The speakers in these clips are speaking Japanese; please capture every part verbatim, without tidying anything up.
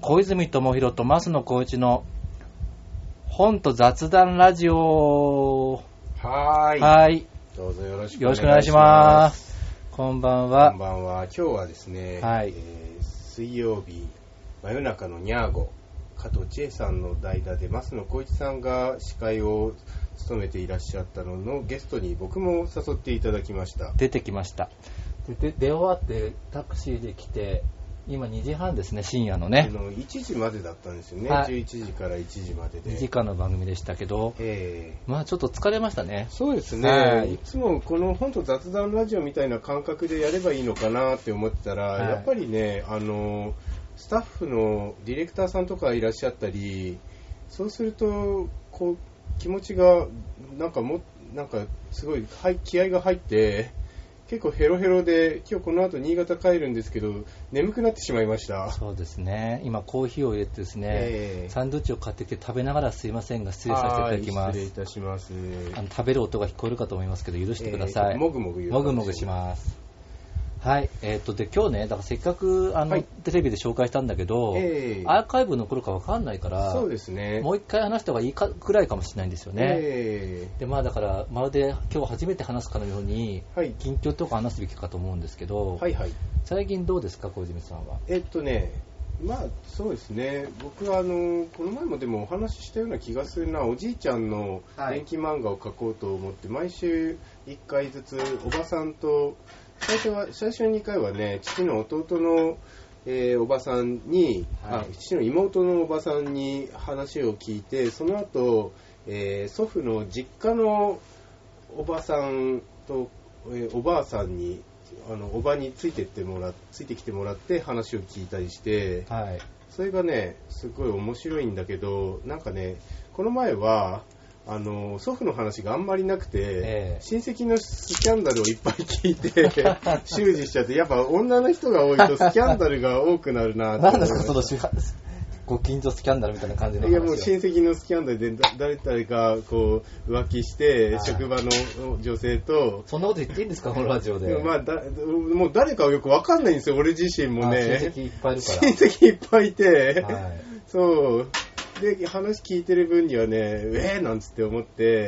小泉智弘と増野光一の本と雑談ラジオ。 はーい。 はい。 どうぞよろしくお願いします。こんばんは。 こんばんは。今日はですね、 はい、 えー、水曜日、真夜中のニャーゴ、加藤千恵さんの代打で増野光一さんが司会を務めていらっしゃったののゲストに僕も誘っていただきました。 出てきました。で、出終わってタクシーで来て、今にじはんですね、深夜のね。 あのいちじまでだったんですよね、 はい、 じゅういちじからいちじまででにじかんの番組でしたけど、 えー、 まあちょっと疲れましたね。 そうですね、はい、いつもこの本と雑談ラジオみたいな感覚でやればいいのかなって思ってたら、はい、やっぱりね、あのスタッフのディレクターさんとかいらっしゃったり、そうするとこう気持ちがなんかもなんかすごい気合が入って結構ヘロヘロで、今日この後新潟帰るんですけど眠くなってしまいました。 そうですね、今コーヒーを入れてですね、えー、サンドイッチを買ってきて食べながらすいませんが失礼させていただきます。 失礼いたします。 あの食べる音が聞こえるかと思いますけど許してください。 えー、もぐもぐ言うもぐもぐします。はい、えー、とで今日ね、だからせっかくあの、はい、テレビで紹介したんだけど、えー、アーカイブ残るか分かんないから、 そうですね、 もう一回話した方がいいかぐらいかもしれないんですよね。 えー、 でまあだからまるで今日初めて話すかのように、はい、近況とか話すべきかと思うんですけど、はいはい、最近どうですか小泉さんは。 えっとねまあそうですね、僕はあのこの前もでもお話ししたような気がするな、おじいちゃんの電気漫画を描こうと思って、はい、毎週いっかいずつおばさんと最初は最初のにかいはね、父の弟の、えー、おばさんに、はい、あ父の妹のおばさんに話を聞いて、その後、えー、祖父の実家のおばさんと、えー、おばあさんにあのおばについてってもらついてきてもらって話を聞いたりして、はい、それがねすごい面白いんだけど、なんかねこの前はあの祖父の話があんまりなくて、えー、親戚のスキャンダルをいっぱい聞いて習字しちゃって、やっぱ女の人が多いとスキャンダルが多くなるなってなんですかそのご近所スキャンダルみたいな感じの話。 いやもう親戚のスキャンダルで誰々がこう浮気して職場の女性と、 そんなこと言っていいんですかこのラジオで。 まあ、だもう誰かはよく分かんないんですよ俺自身もね。 親戚いっぱいいるから。 親戚いっぱいいて、はい、そうで話聞いてる分にはねえーなんつって思って、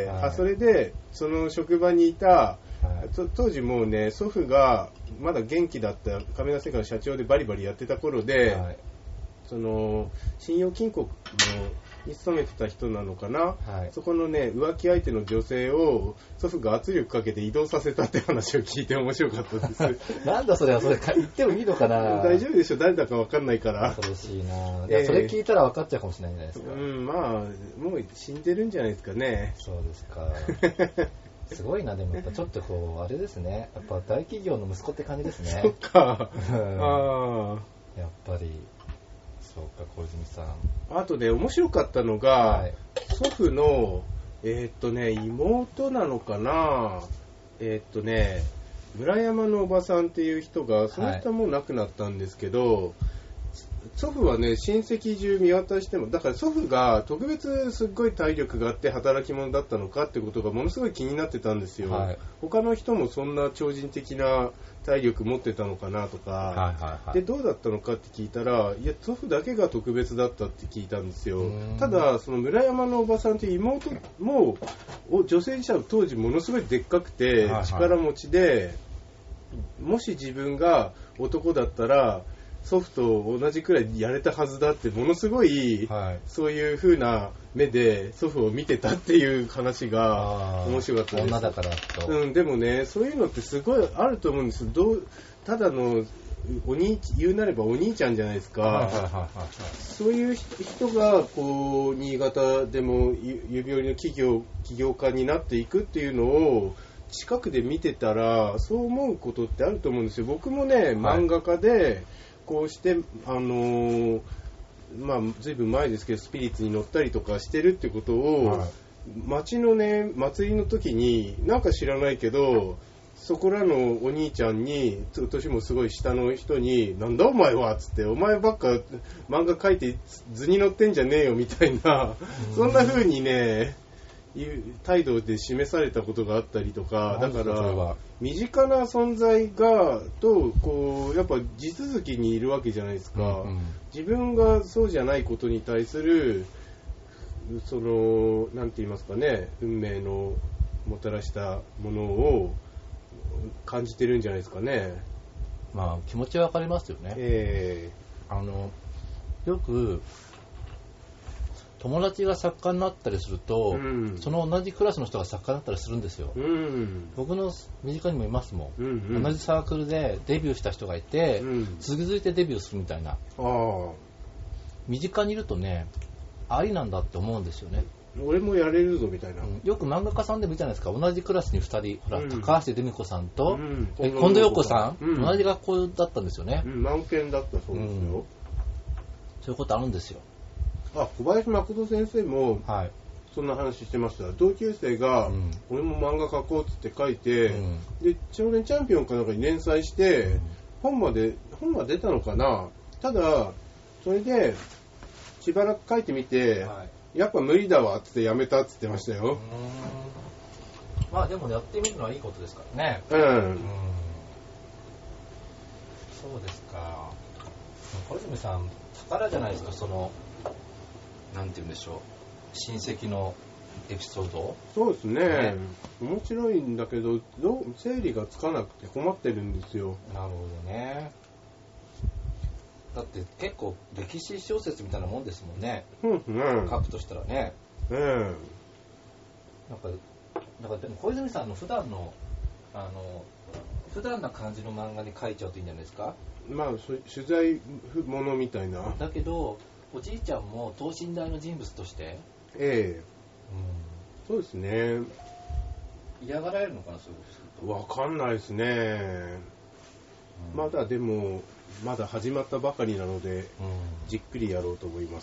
はい、あそれでその職場にいた、はい、当時もうね祖父がまだ元気だった亀田製菓の社長でバリバリやってた頃で、はい、その信用金庫のに勤めてた人なのかな、はい、そこのね浮気相手の女性を祖父が圧力かけて移動させたって話を聞いて面白かったですなんだそれは、それ言ってもいいのかな。 大丈夫でしょ、誰だか分かんないから。 恐ろしいな。いや、それ聞いたら分かっちゃうかもしれないじゃないですか。 うん、まあもう死んでるんじゃないですかね。 そうですかすごいな。でもやっぱちょっとこうあれですね、やっぱ大企業の息子って感じですね。 そっかあやっぱりそうか、小泉さん。 あとね面白かったのが、はい、祖父のえー、っとね妹なのかな、えー、っとね村山のおばさんっていう人が、その人はもう亡くなったんですけど、はい、祖父はね親戚中見渡しても、だから祖父が特別すっごい体力があって働き者だったのかってことがものすごい気になってたんですよ、はい、他の人もそんな超人的な体力持ってたのかなとか、はいはいはい、でどうだったのかって聞いたら、いや祖父だけが特別だったって聞いたんですよ。ただその村山のおばさんって妹も女性にしたら当時ものすごいでっかくて、はいはい、力持ちで、もし自分が男だったら祖父と同じくらいやれたはずだって、ものすごい、はい、そういう風な目で祖父を見てたっていう話が面白かったです。 女だからと、 うん、でもねそういうのってすごいあると思うんです。どうただのお兄言うなればお兄ちゃんじゃないですか、はいはいはいはい、そういう人がこう新潟でも指折りの企業起業家になっていくっていうのを近くで見てたら、そう思うことってあると思うんですよ。僕もね漫画家で、はい、こうしてあのー、まあずいぶん前ですけどスピリッツに乗ったりとかしてるってことを、はい、町のね祭りの時になんか知らないけどそこらのお兄ちゃんに、年もすごい下の人に、なんだお前はっつって、お前ばっか漫画描いて図に載ってんじゃねえよみたいな、そんな風にねいう態度で示されたことがあったりとか、だから身近な存在がとこうやっぱ地続きにいるわけじゃないですか、うんうん、自分がそうじゃないことに対するそのなんて言いますかね、運命のもたらしたものを感じてるんじゃないですかね。 まあ気持ちはわかりますよね。 えー、あのよく友達が作家になったりすると、うん、その同じクラスの人が作家になったりするんですよ、うん、僕の身近にもいますもん、うんうん、同じサークルでデビューした人がいて、うん、続いてデビューするみたいな。あ、身近にいるとね、ありなんだって思うんですよね。 俺もやれるぞみたいな、うん、 よく漫画家さんでもいいじゃないですか。同じクラスにふたり、ほら、うん、高橋留美子さんと、うん、近藤陽子さん、うん、同じ学校だったんですよね、 うん、満研だったそうですよ、うん、 そういうことあるんですよ。 あ、小林誠先生もそんな話してました、はい、同級生が、うん、俺も漫画描こうって書いて、うん、で少年チャンピオンかなんかに連載して、うん、本まで本が出たのかな。ただそれでしばらく書いてみて、はい、やっぱ無理だわってやめたって言ってましたよ。うーん、 まあでもやってみるのはいいことですからね。 うん、うん、 そうですか。小泉さん宝じゃないですか、そのなんて言うんでしょう、親戚のエピソード。 そうですね、ね、面白いんだけど、どう整理がつかなくて困ってるんですよ。 なるほどね。だって結構歴史小説みたいなもんですもんね、うんうん、書くとしたらね、うん、なんかなんかでも小泉さんの普段のあの普段な感じの漫画に書いちゃうといいんじゃないですか。 まあ取材ものみたいな。 だけどおじいちゃんも等身大の人物として、 ええ、うん、そうですね。 嫌がられるのかな、そういうことすると。わかんないですね、うん、まだでもまだ始まったばかりなので、うん、じっくりやろうと思います。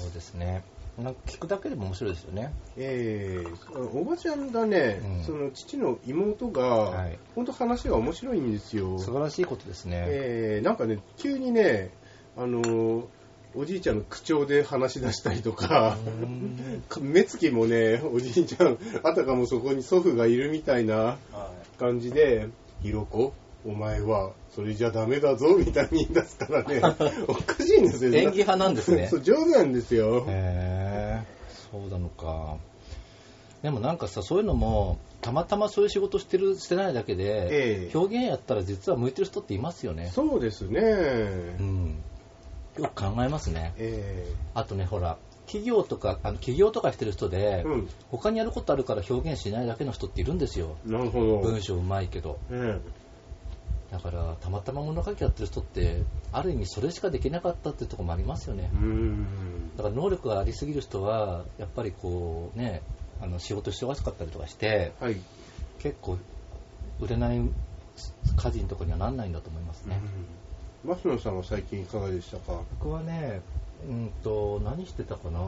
そうですね。なんか聞くだけでも面白いですよね。 ええ、おばちゃんがね、うん、その父の妹が、はい、本当話が面白いんですよ。 素晴らしいことですね。 ええ、なんかね、急にね、あのおじいちゃんの口調で話し出したりとか、目つきもね、おじいちゃんあたかもそこに祖父がいるみたいな感じで、ひろこお前はそれじゃダメだぞみたいに言い出すからねおかしいんですよ。 演技派なんですね。 そう、上手なんですよ。 へー、そうなのか。でもなんかさ、そういうのもたまたまそういう仕事してるしてないだけで、えー、表現やったら実は向いてる人っていますよね。 そうですね、うん、 よく考えますね、えー、あとね、ほら企業とかあの企業とかしてる人で、うん、他にやることあるから表現しないだけの人っているんですよ。 なるほど。 文章うまいけど、うん、だからたまたま物書きやってる人ってある意味それしかできなかったっていうところもありますよね。うーん、だから能力がありすぎる人はやっぱりこうね、あの仕事忙しかったりとかして、はい、結構売れない家人とかにはなんないんだと思いますね。 うん、増野さんは最近いかがでしたか。 僕はね、うんと何してたかな。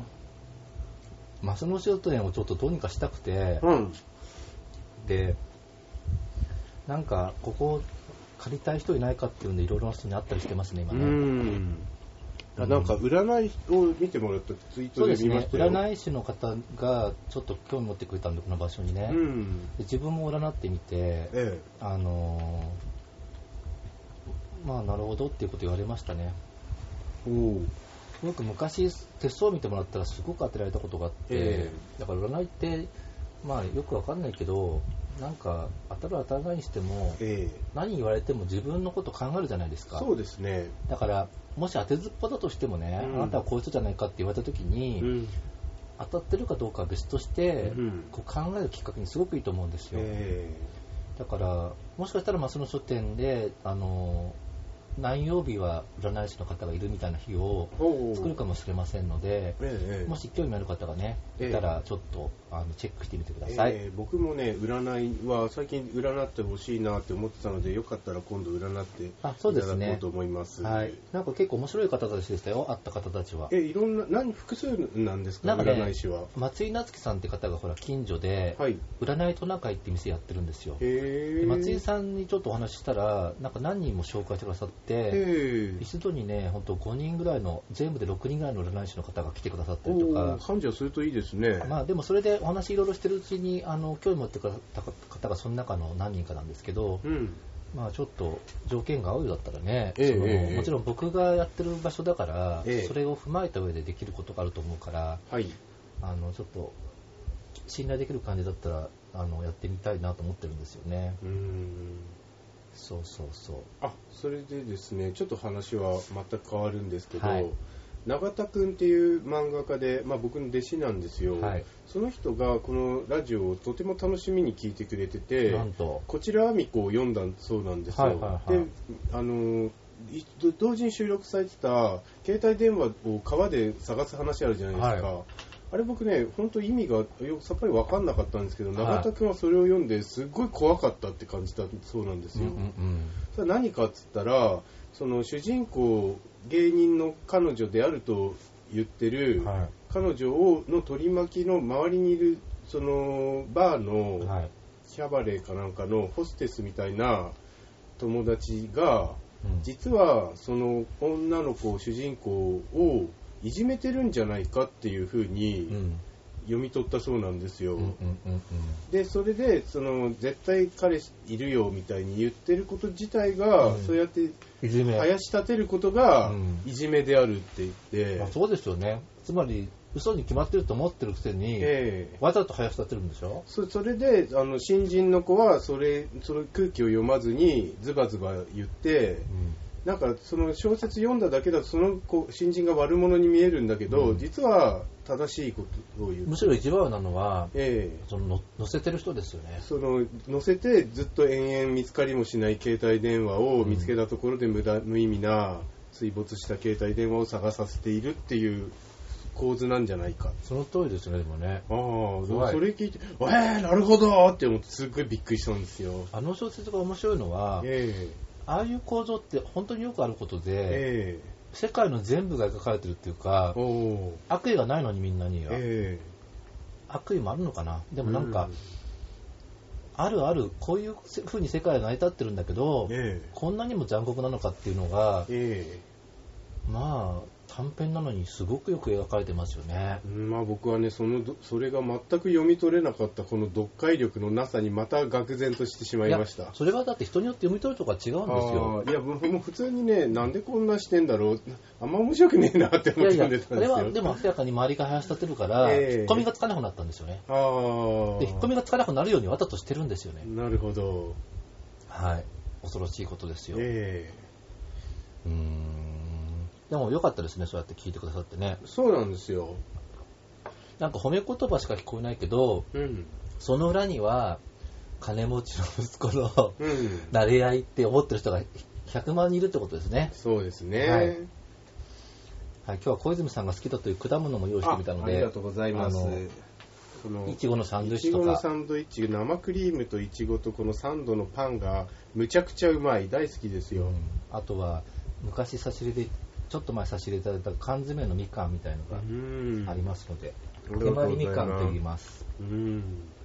増野書店をちょっとどうにかしたくて、うん、でなんかここ借りたい人いないかっていうんでいろいろな人に会ったりしてますね今ね。うん、 あ、なんか占いを見てもらったツイートで見ましたよ。 そうですね、占い師の方がちょっと興味持ってくれたんでこの場所にね、うん、で自分も占ってみて、ええ、あのー、まあなるほどっていうこと言われましたね。およく昔手相を見てもらったらすごく当てられたことがあって、ええ、だから占いってまあよくわかんないけどなんか当たる当たらないにしても、ええ、何言われても自分のこと考えるじゃないですか。 そうですね。 だからもし当てずっぽだとしてもね、うん、あなたはこういう人じゃないかって言われた時に、うん、当たってるかどうかは別として、うん、こう考えるきっかけにすごくいいと思うんですよ。えー、だからもしかしたらその書店であの何曜日は占い師の方がいるみたいな日を作るかもしれませんので、ええ、もし興味ある方がねいたらちょっとあのチェックしてみてください。ええ、僕もね占いは最近占ってほしいなって思ってたのでよかったら今度占っていただこうと思います。 はい、なんか結構面白い方たちでしたよ、会った方たちは。 えいろんな何複数なんですか、なんか、ね、占い師は。 松井夏樹さんって方がほら近所で、はい、占いトナカイって店やってるんですよ。へで松井さんにちょっとお話ししたらなんか何人も紹介してくださってて、一度にね、本当ごにんぐらいの、全部でろくにんぐらいの占い師の方が来てくださったりとか。 繁盛するといいですね。 まあでもそれでお話いろいろしてるうちに、あの、興味持ってくださった方がその中の何人かなんですけど、うん、まあちょっと条件が合うようだったらね、えーそのえー、もちろん僕がやってる場所だから、えー、それを踏まえた上でできることがあると思うから、はい、あのちょっと信頼できる感じだったらあのやってみたいなと思ってるんですよね。うーん、そうそうそう。 あ、それでですね、ちょっと話は全く変わるんですけど、はい、永田くんっていう漫画家で、まあ、僕の弟子なんですよ、はい、その人がこのラジオをとても楽しみに聞いてくれてて、なんとこちらあみこを読んだそうなんですよ、はいはいはい、であの同時に収録されてた携帯電話を川で探す話あるじゃないですか、はい、あれ僕ね本当意味がよさっぱり分かんなかったんですけど、はい、永田くんはそれを読んですっごい怖かったって感じたそうなんですよ、うんうんうん、それは何かっつったらその主人公芸人の彼女であると言ってる、はい、彼女をの取り巻きの周りにいるそのバーのキャバレーかなんかのホステスみたいな友達が、うん、実はその女の子主人公をいじめてるんじゃないかっていう風に読み取ったそうなんですよ、うんうんうんうん、でそれでその絶対彼氏いるよみたいに言ってること自体が、うん、そうやって林立てることがいじめであるって言って、 うんまあ、そうですよね。つまり嘘に決まってると思ってるくせに、えー、わざと林立てるんでしょ。 そ, それであの新人の子はそれその空気を読まずにズバズバ言って、うんなんかその小説読んだだけだとその子新人が悪者に見えるんだけど、うん、実は正しいことを言う。 むしろ一番なのは、えー、その載せてる人ですよね。 その載せてずっと延々見つかりもしない携帯電話を見つけたところで無駄、無意味な水没した携帯電話を探させているっていう構図なんじゃないか。 その通りですね。でもね、 ああ、それ聞いてえー、なるほどって思ってすっごいびっくりしたんですよ。 あの小説が面白いのは、えーああいう構造って本当によくあることで、えー、世界の全部が描かれてるっていうか、悪意がないのにみんなには、えー、悪意もあるのかな。でもなんか、うん、あるあるこういう風に世界が成り立ってるんだけど、えー、こんなにも残酷なのかっていうのが、えー、まあ短編なのにすごくよく描かれてますよね。 まあ僕はね そのそれが全く読み取れなかったこの読解力のなさにまた愕然としてしまいました。いやそれはだって人によって読み取るとか違うんですよ。 あいや僕も普通にねなんでこんなしてんだろうあんま面白くねえなって思って読んでたんですよ。いやいやあれはでも明らかに周りが林立てるから、えー、引っ込みがつかなくなったんですよね。あで引っ込みがつかなくなるようにわざとしてるんですよね。 なるほど。 はい恐ろしいことですよ。えー、うーんでも良かったですね、そうやって聞いてくださってね。 そうなんですよ。 なんか褒め言葉しか聞こえないけど、うん、その裏には金持ちの息子の、うん、馴れ合いって思ってる人がひゃくまん人いるってことですね。 そうですね。 はい。はい、今日は小泉さんが好きだという果物も用意してみたので、 あ、ありがとうございます。 このいちごのサンドイッチとか。いちごのサンドイッチ、生クリームといちごとこのサンドのパンがむちゃくちゃうまい、大好きですよ。うん、 あとは昔差し入れでちょっと前差し入れいただいた缶詰のみかんみたいのがありますので、手まりみかんと言います。うん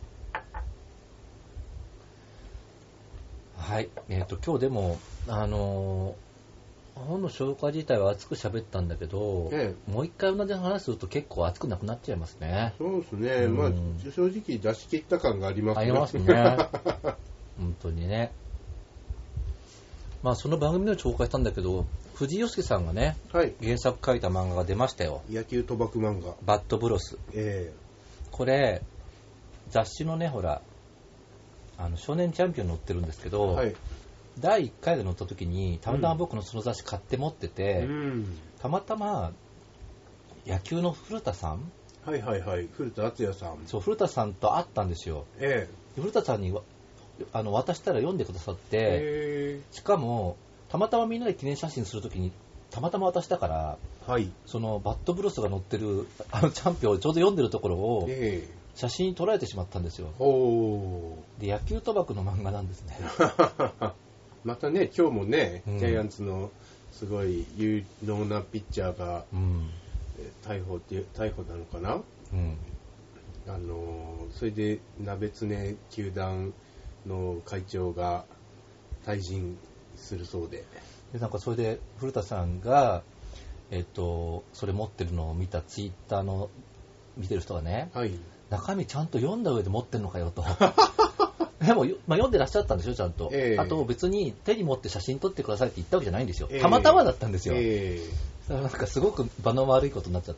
はい、えーと今日でもあのー、本の紹介自体は熱く喋ったんだけど、ええ、もう一回同じ話すると結構熱くなくなっちゃいますね。 そうですね、うん、まあ正直出し切った感がありますね。 ありますね。本当にね。まあその番組で紹介したんだけど。藤井陽介さんがね、はい、原作書いた漫画が出ましたよ。 野球賭博漫画バッドブロス、えー、これ雑誌のねほらあの少年チャンピオン載ってるんですけど、はい、だいいっかいで載った時にたまたま僕のその雑誌買って持ってて、うん、たまたま野球の古田さんはいはいはい古田敦也さんそう古田さんと会ったんですよ、えー、古田さんにあの渡したら読んでくださって、えー、しかもたまたまみんなで記念写真するときにたまたま渡したから、はい、そのバッドブロスが載ってるあのチャンピオンをちょうど読んでるところを写真に撮られてしまったんですよ。で野球賭博の漫画なんですね。 またね今日もね、うん、ジャイアンツのすごい有能なピッチャーが、うん、逮捕って逮捕なのかな、うん、あのそれで鍋常球団の会長が退陣するそうで。 でなんかそれで古田さんが、えっと、それ持ってるのを見たツイッターの見てる人がね、はい、中身ちゃんと読んだ上で持ってるのかよと。でも、まあ、読んでらっしゃったんでしょ、ちゃんと。えー、あと別に手に持って写真撮ってくださいって言ったわけじゃないんですよ。たまたまだったんですよ。えー、だからなんかすごく場の悪いことになっちゃって、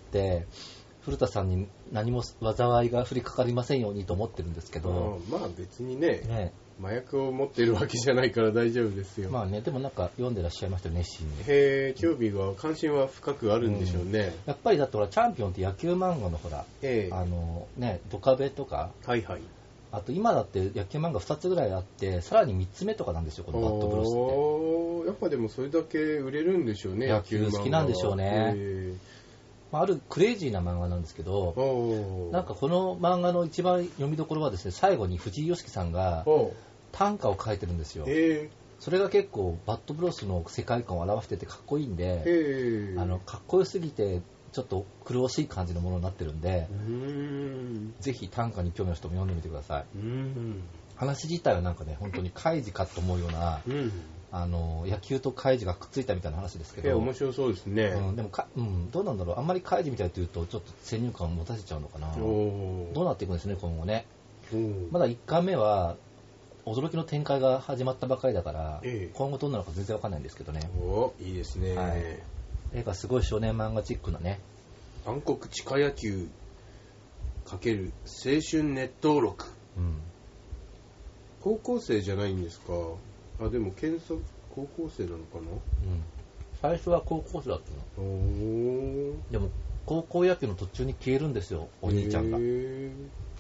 古田さんに何も災いが降りかかりませんようにと思ってるんですけど。 あまあ別にね、ね、麻薬を持ってるわけじゃないから大丈夫ですよ。 まあね、でもなんか読んでらっしゃいましたよ、熱心に。 へえ、興味は、関心は深くあるんでしょうね。うん、 やっぱりだってほら、チャンピオンって野球漫画のほら、えー、あのね、ドカベとか、はいはい。あと今だって野球漫画ふたつぐらいあって、さらにみっつめとかなんですよ、このバッドブロスって。 やっぱでもそれだけ売れるんでしょうね、 野球好きなんでしょうね。まあ、あるクレイジーな漫画なんですけど、なんかこの漫画の一番読みどころはですね、最後に藤井よしきさんが短歌を書いてるんですよ。それが結構バッドブロスの世界観を表しててかっこいいんで、あのかっこよすぎてちょっと苦しい感じのものになってるんで、うーんぜひ短歌に興味の人も読んでみてください。うーん話自体はなんかね、本当にカイジかと思うような、うん、あの野球とカイジがくっついたみたいな話ですけど、 面白そうですね。 うん、でもか、うん、どうなんだろう、あんまりカイジみたいというとちょっと先入観を持たせちゃうのかな。どうなっていくんですね、今後ね。まだいっかいめは驚きの展開が始まったばかりだから、ええ、今後どうなるか全然わかんないんですけどね。 おいいですね。はい、 映画すごい少年漫画チックなね。 暗黒地下野球×青春熱湯録、うん、高校生じゃないんですか。あ、でも検索高校生なのかな、うん、 最初は高校生だったの。おでも高校野球の途中に消えるんですよ、お兄ちゃんが。なる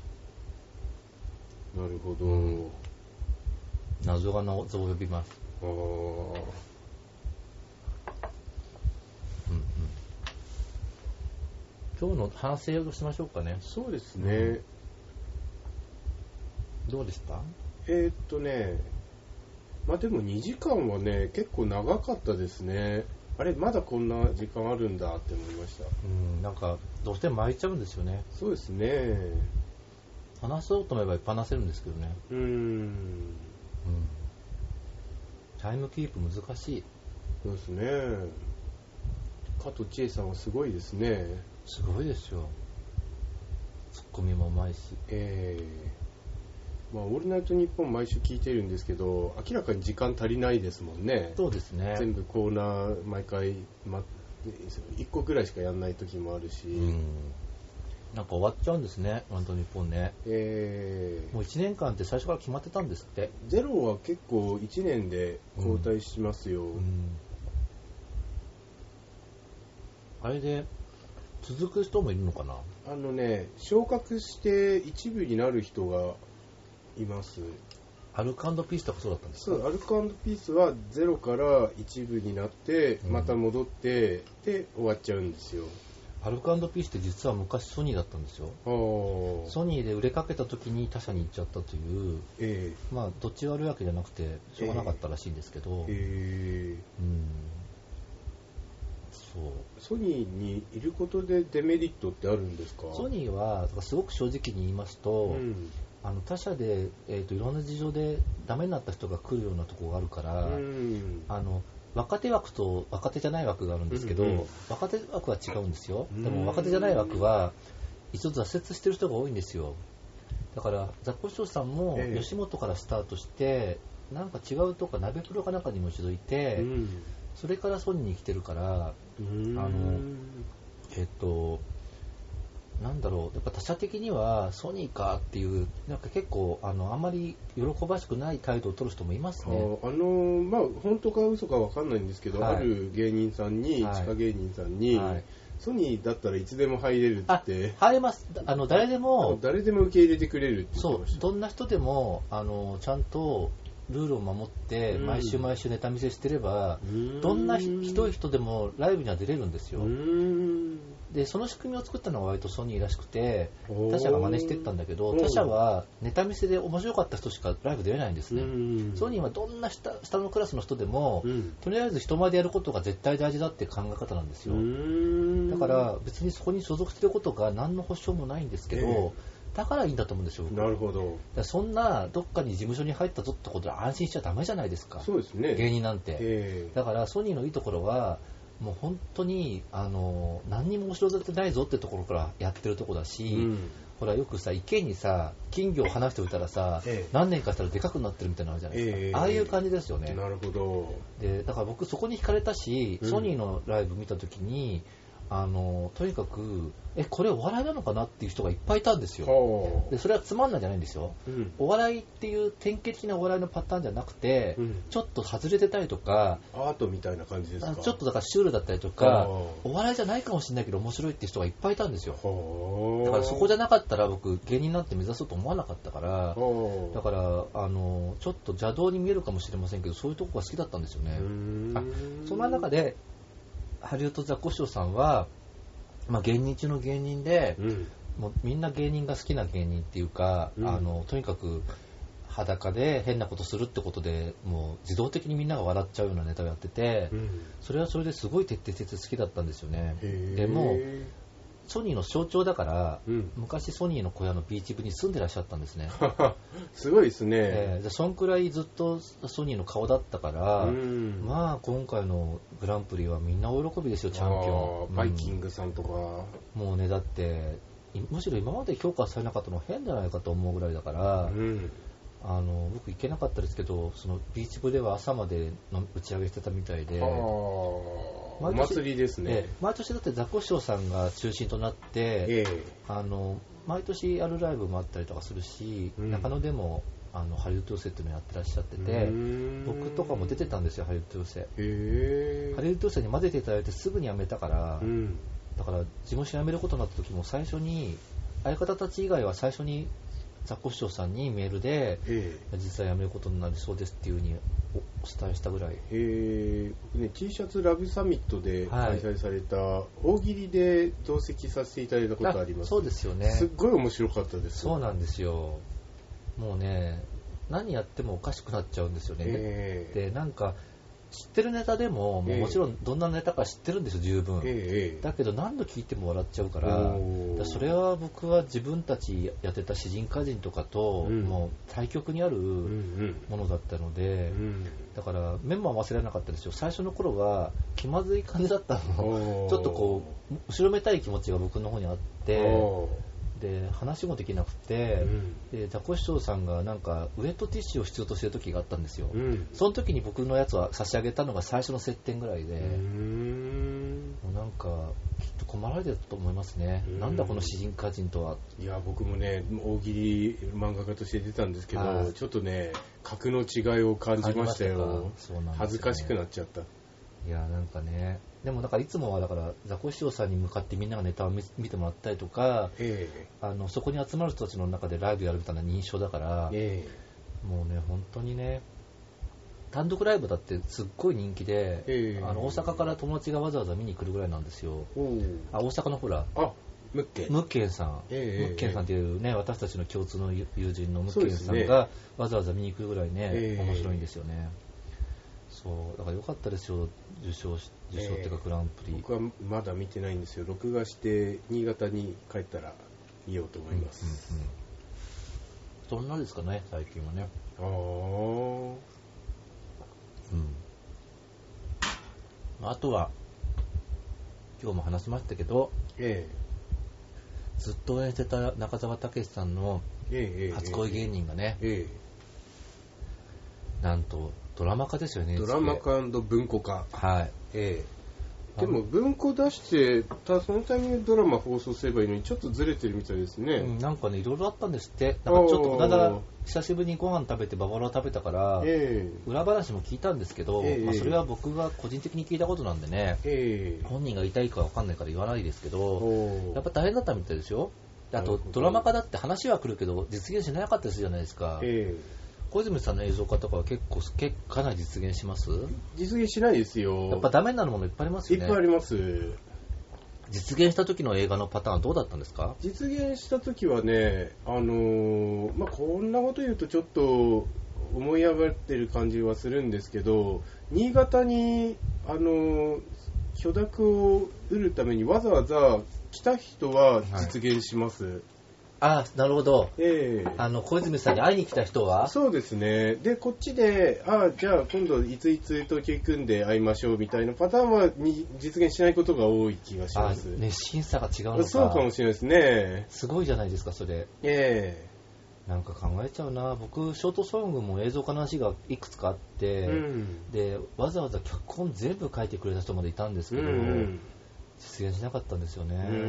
ほど、うん、 謎が謎を呼びます。ああ、うんうん、今日の反省をしましょうかね。 そうですね、 うん、どうでした？ えー、っとねまあでもにじかんはね結構長かったですね。あれまだこんな時間あるんだって思いました。 うん、なんかどうしても巻いちゃうんですよね。 そうですね。 話そうと思えばいっぱい話せるんですけどね。うーん、うん、タイムキープ難しい。 そうですね。加藤千恵さんはすごいですね。 すごいですよ。ツッコミもうまいし。えー、まあオールナイトニッポン毎週聞いてるんですけど、明らかに時間足りないですもんね。 そうですね。 全部コーナー毎回、ま、いっこぐらいしかやんない時もあるし。うんなんか終わっちゃうんですね、オールナイトニッポンね。えー、もういちねんかんって最初から決まってたんですって。 ゼロは結構いちねんで交代しますよ。うんうん、 あれで続く人もいるのかな。 あのね、昇格して一部になる人がいます。 アルコ&ピースとかそうだったんですか？ そう、アルコ&ピースはゼロから一部になってまた戻って、うん、で終わっちゃうんですよ。 アルコ&ピースって実は昔ソニーだったんですよ。ソニーで売れかけた時に他社に行っちゃったという、えー、まあどっちが悪いわけじゃなくてしょうがなかったらしいんですけど、えーうん、 そうソニーにいることでデメリットってあるんですか？ ソニーはすごく正直に言いますと、うん、あの他社で、えーと、いろんな事情でダメになった人が来るようなところがあるから、うん、あの若手枠と若手じゃない枠があるんですけど、うんうん、若手枠は違うんですよ。でも若手じゃない枠は一度挫折してる人が多いんですよ。だからザコシショウさんも吉本からスタートして、えー、なんか違うとか鍋プロかなんかにも一度いて、うん、それからソニーに来てるから、あのえっとなんだろう、やっぱ他社的にはソニーかっていうなんか結構あのあんまり喜ばしくない態度を取る人もいますね。 あ、あのまあ本当か嘘かわかんないんですけど、はい、ある芸人さんに、はい、地下芸人さんに、はい、ソニーだったらいつでも入れるって。 入れます。あの誰でも誰でも受け入れてくれるって言ってました。 そう、どんな人でもあのちゃんとルールを守って毎週毎週ネタ見せしてれば、うん、どんなひどい人でもライブには出れるんですよ。うん、でその仕組みを作ったのが割とソニーらしくて、他社が真似していったんだけど、他社はネタ見せで面白かった人しかライブ出れないんですね。うん、ソニーはどんな 下, 下のクラスの人でも、うん、とりあえず人前でやることが絶対大事だって考え方なんですよ。だから別にそこに所属してることが何の保証もないんですけど、えーだからいいんだと思うんですよ。 なるほど。 だそんなどっかに事務所に入ったぞってことで安心しちゃダメじゃないですか。 そうですね。 芸人なんて。だからソニーのいいところはもう本当にあの何にも面白がってないぞってところからやってるところだし、うん、ほらよくさ池にさ金魚を放しておいたらさ、ええ、何年かしたらでかくなってるみたいなのあるじゃないですか、ええ、ああいう感じですよね。 なるほど。 でだから僕そこに惹かれたし、うん、ソニーのライブ見た時にあのとにかくえこれお笑いなのかなっていう人がいっぱいいたんですよ。でそれはつまんないじゃないんですよ、うん、お笑いっていう典型的なお笑いのパターンじゃなくて、うん、ちょっと外れてたりとかアートみたいな感じですか。 ちょっとだからシュールだったりとかお笑いじゃないかもしれないけど面白いっていう人がいっぱいいたんですよ。だからそこじゃなかったら僕芸人なんて目指そうと思わなかったからだからあのちょっと邪道に見えるかもしれませんけどそういうとこが好きだったんですよね。あそんな中でハリウッドザコシショウさんは、まあ、芸人中の芸人で、うん、もうみんな芸人が好きな芸人っていうか、うん、あのとにかく裸で変なことするってことでもう自動的にみんなが笑っちゃうようなネタをやってて、うん、それはそれですごい徹底的に好きだったんですよね。でもソニーの象徴だから、うん、昔ソニーの小屋のビーチ部に住んでらっしゃったんですね。 すごいですね、 えー、そんくらいずっとソニーの顔だったから、うん、まあ今回のグランプリはみんな大喜びですよ。チャンピオンバイキングさんとか、 うん、もうねだってむしろ今まで評価されなかったのは変じゃないかと思うぐらいだから、うん、あの僕行けなかったですけどそのビーチ部では朝までの打ち上げしてたみたいでお祭りですね、ええ、毎年だってザコシショウさんが中心となって、ええ、あの毎年やるライブもあったりとかするし、うん、中野でもあのハリウッド寄せっていうのをやってらっしゃってて僕とかも出てたんですよ。ハリウッド寄せ、ハリウッド寄せに混ぜていただいてすぐに辞めたから、うん、だから事務所辞めることになった時も最初に相方たち以外は最初にザコシショウさんにメールで、ええ、実際辞めることになりそうですっていう風にお伝えしたぐらい。 へ僕ね T シャツラブサミットで開催された大喜利で同席させていただいたことあります。 そうですよね。 すっごい面白かったです。 そうなんですよ。もうね何やってもおかしくなっちゃうんですよね、えー、でなんか知ってるネタで も, もうもちろんどんなネタか知ってるんですよ十分、えー、だけど何度聞いても笑っちゃうから、だからそれは僕は自分たちやってた詩人歌人とかと、うん、もう対極にあるものだったので、うんうん、だからメモは忘れなかったですよ。最初の頃は気まずい感じだったのちょっとこう後ろめたい気持ちが僕の方にあってで話もできなくて、うん、でザコシショウさんがなんかウェットティッシュを必要としてる時があったんですよ、うん、その時に僕のやつは差し上げたのが最初の接点ぐらいで、うーんもうなんかきっと困られてると思いますね。なんだこの詩人歌人とは。 いや僕もね大喜利漫画家として出たんですけどちょっとね格の違いを感じましたよ。そうなんですよね、恥ずかしくなっちゃった。 いやなんかねでもだからいつもはだからザコシショウさんに向かってみんながネタを 見, 見てもらったりとか、えー、あのそこに集まる人たちの中でライブやるみたいな認証だから、えー、もうね本当にね単独ライブだってすっごい人気で、えー、あの大阪から友達がわざわざ見に来るぐらいなんですよ。あ大阪のほらあムッケンムッケンさん、えー、ムッケンさんっていうね私たちの共通の友人のムッケンさんがわざわざ見に来るぐらいね、えー、面白いんですよね。そうだから良かったですよ受賞し受賞っていうかグランプリ、 えー、僕はまだ見てないんですよ。録画して新潟に帰ったら見ようと思います、 うんうんうん、そんなですかね最近はね。ああうんあとは今日も話しましたけど、えー、ずっと応援してた中澤武さんの初恋芸人がね、えーえーえー、なんとドラマ化ですよね。 ドラマ化&文庫化。 はい。 ええ。でも文庫出してたそのタイミングでドラマ放送すればいいのにちょっとずれてるみたいですね。 うん、なんかねいろいろあったんですって。なんかちょっとこの間久しぶりにご飯食べてババロア食べたから、ええ、裏話も聞いたんですけど、ええまあ、それは僕が個人的に聞いたことなんでね、ええ、本人が言いたいかわかんないから言わないですけど、やっぱ大変だったみたいですよ。あとドラマ化だって話は来るけど実現しなかったですじゃないですか。ええ小泉さんの映像化とかは結構結かなり実現します？ 実現しないですよ。 やっぱダメになるものいっぱいありますよね。 いっぱいあります。 実現した時の映画のパターンはどうだったんですか？ 実現した時はね、あのーまあ、こんなこと言うとちょっと思い上がってる感じはするんですけど、新潟にあのー、許諾を得るためにわざわざ来た人は実現します。はいあ、なるほど。 えー、あの小泉さんに会いに来た人はそうですね。で、こっちで、あじゃあ今度いついつと取り組んで会いましょうみたいなパターンはに実現しないことが多い気がします。 あ、熱心さが違うのか。 そうかもしれないですね。 すごいじゃないですか、それ。 ええーなんか考えちゃうな。僕ショートソングも映像化の話がいくつかあって、うん、でわざわざ脚本全部書いてくれた人までいたんですけど、うん、実現しなかったんですよね。うん、うん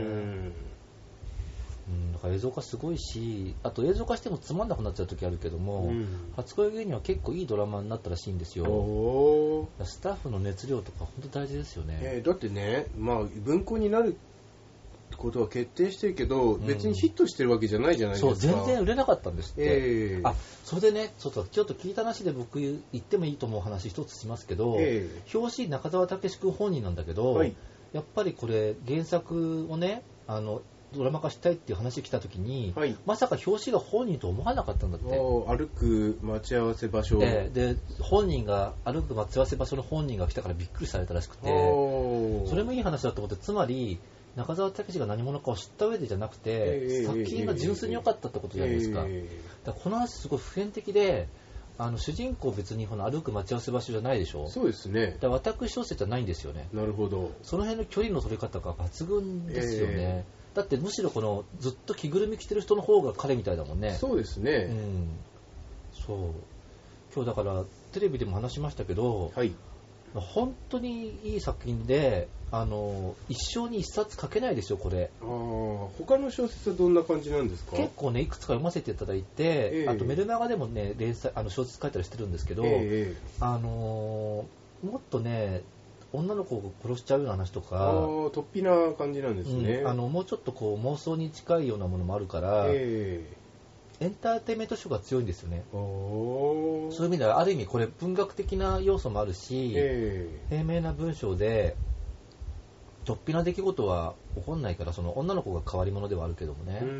、だから映像化すごいし、あと映像化してもつまんなくなっちゃう時あるけども、うん、初恋芸人は結構いいドラマになったらしいんですよ。スタッフの熱量とか本当大事ですよね。 えー、だってね、まあ文庫になることは決定してるけど、うん、別にヒットしてるわけじゃないじゃないですか。 そう、全然売れなかったんですって。 えー、 あ、それでね、ちょっとちょっと聞いた話で僕言ってもいいと思う話一つしますけど、えー、表紙中澤武史君本人なんだけど、はい、やっぱりこれ原作をね、あのドラマ化したいっていう話が来た時に、はい、まさか表紙が本人と思わなかったんだって。 歩く待ち合わせ場所で、で本人が歩く待ち合わせ場所の本人が来たからびっくりされたらしくて、それもいい話だと思って、つまり中澤武史が何者かを知った上でじゃなくて、えー、作品が純粋に良かったってことじゃないですか。えー、だからこの話すごい普遍的で、あの主人公別にこの歩く待ち合わせ場所じゃないでしょ。 そうですね。 だから私小説じゃないんですよね。 なるほど。 その辺の距離の取り方が抜群ですよね。えー、だってむしろこのずっと着ぐるみ着てる人の方が彼みたいだもんね。 そうですね。 うん、そう。今日だからテレビでも話しましたけど、はい、本当にいい作品で、あの一生に一冊書けないですよこれ。 あ、他の小説はどんな感じなんですか？ 結構ねいくつか読ませていただいて、えー、あとメルマガでもね連載あの小説書いたりしてるんですけど、えー、あのもっとね女の子を殺しちゃうような話とか、あ、 突飛な感じなんですね。 うん、あのもうちょっとこう妄想に近いようなものもあるから、えー、エンターテインメント色が強いんですよね。お、そういう意味ではある意味これ文学的な要素もあるし、えー、平明な文章で突飛な出来事は起こんないから、その女の子が変わり者ではあるけどもね、うん、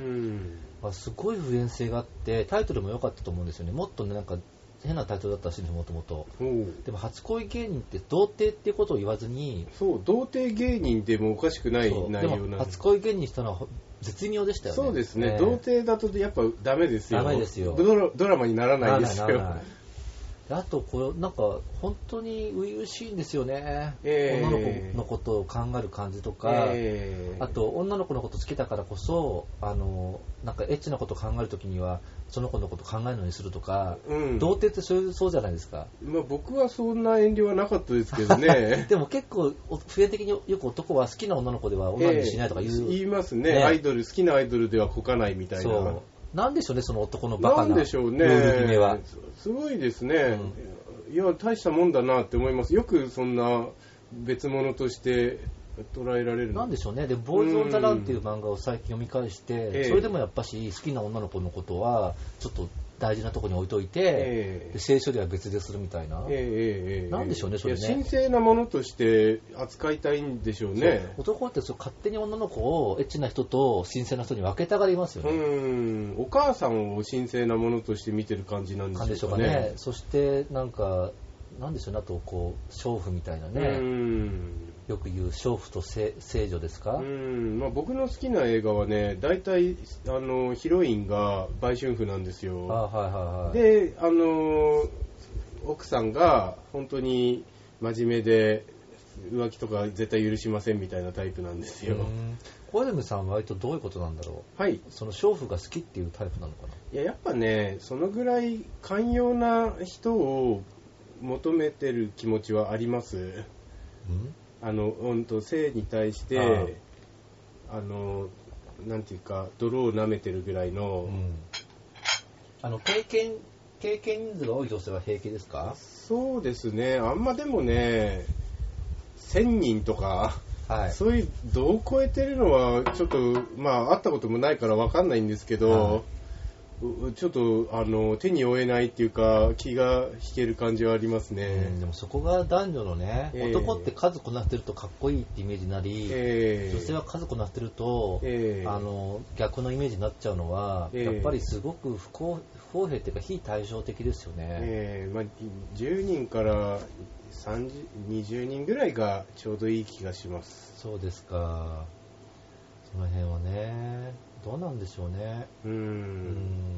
まあ、すごい普遍性があってタイトルも良かったと思うんですよね。もっとねなんか変なタイトルだったらしいんです、もともと。でも初恋芸人って童貞っていうことを言わずに、 そう、童貞芸人でもおかしくない内容なんで。 でも初恋芸人したのは絶妙でしたよね。 そうですね、えー、童貞だとやっぱダメですよ。 ダメですよ。 ドラ、ドラマにならないですよ。ならないならないあとこれなんか本当に初々しいんですよね、えー、女の子のことを考える感じとか、えー、あと女の子のこと好きだからこそあのなんかエッチなことを考えるときにはその子のこと考えるのにするとか、うん、童貞ってそういうそうじゃないですか。 まあ、僕はそんな遠慮はなかったですけどねでも結構普遍的によく男は好きな女の子では女にしないとか言う、えー、 言います ね, ねアイドル好きなアイドルではこかないみたいな。 そうなんでしょうね、その男のバカなルール決めは。 なんでしょうね、すごいですね、うん、いや大したもんだなって思います。よくそんな別物として捉えられる。 なんでしょうね。でボーイズ・オン・ザ・ランっていう漫画を最近読み返して、うん、それでもやっぱし好きな女の子のことはちょっと大事なところに置いといて、えー、聖書では別でするみたいな、えーえー、なんでしょうねそれね。 いや神聖なものとして扱いたいんでしょうね。 男ってそう勝手に女の子をエッチな人と神聖な人に分けたがりますよね。 うんお母さんを神聖なものとして見てる感じなんでしょうか ね, でしょうかね。 そしてなんかなんでしょうね、あとこう娼婦みたいなね、うんよく言う娼婦と聖女ですか。 うん、まあ、僕の好きな映画はね大体あのヒロインが売春婦なんですよ。あ、はいはいはい、であの奥さんが本当に真面目で浮気とか絶対許しませんみたいなタイプなんですよ。 小泉さんは割とどういうことなんだろう。はい、その娼婦が好きっていうタイプなのかな。 いややっぱねそのぐらい寛容な人を求めてる気持ちはあります。んあの本当性に対してあのなんていうか泥を舐めてるぐらいの、うん、 あの経験経験人数が多い女性は平気ですか。 そうですね。あんまでもねせんにんとか、はい、そういう度を超えてるのはちょっとまあ会ったこともないから分かんないんですけど、はい、ちょっとあの手に負えないっていうか気が引ける感じはありますね。 うん、でもそこが男女のね、えー、男って数こなしてるとかっこいいってイメージになり、えー、女性は数こなしてると、えー、あの逆のイメージになっちゃうのは、えー、やっぱりすごく不公、不公平っていうか非対照的ですよね。 えーまあ、じゅうにんからさんじゅう、にじゅうにんぐらいがちょうどいい気がします。 そうですか。 その辺はね、どうなんでしょうね。 うーん。うーん、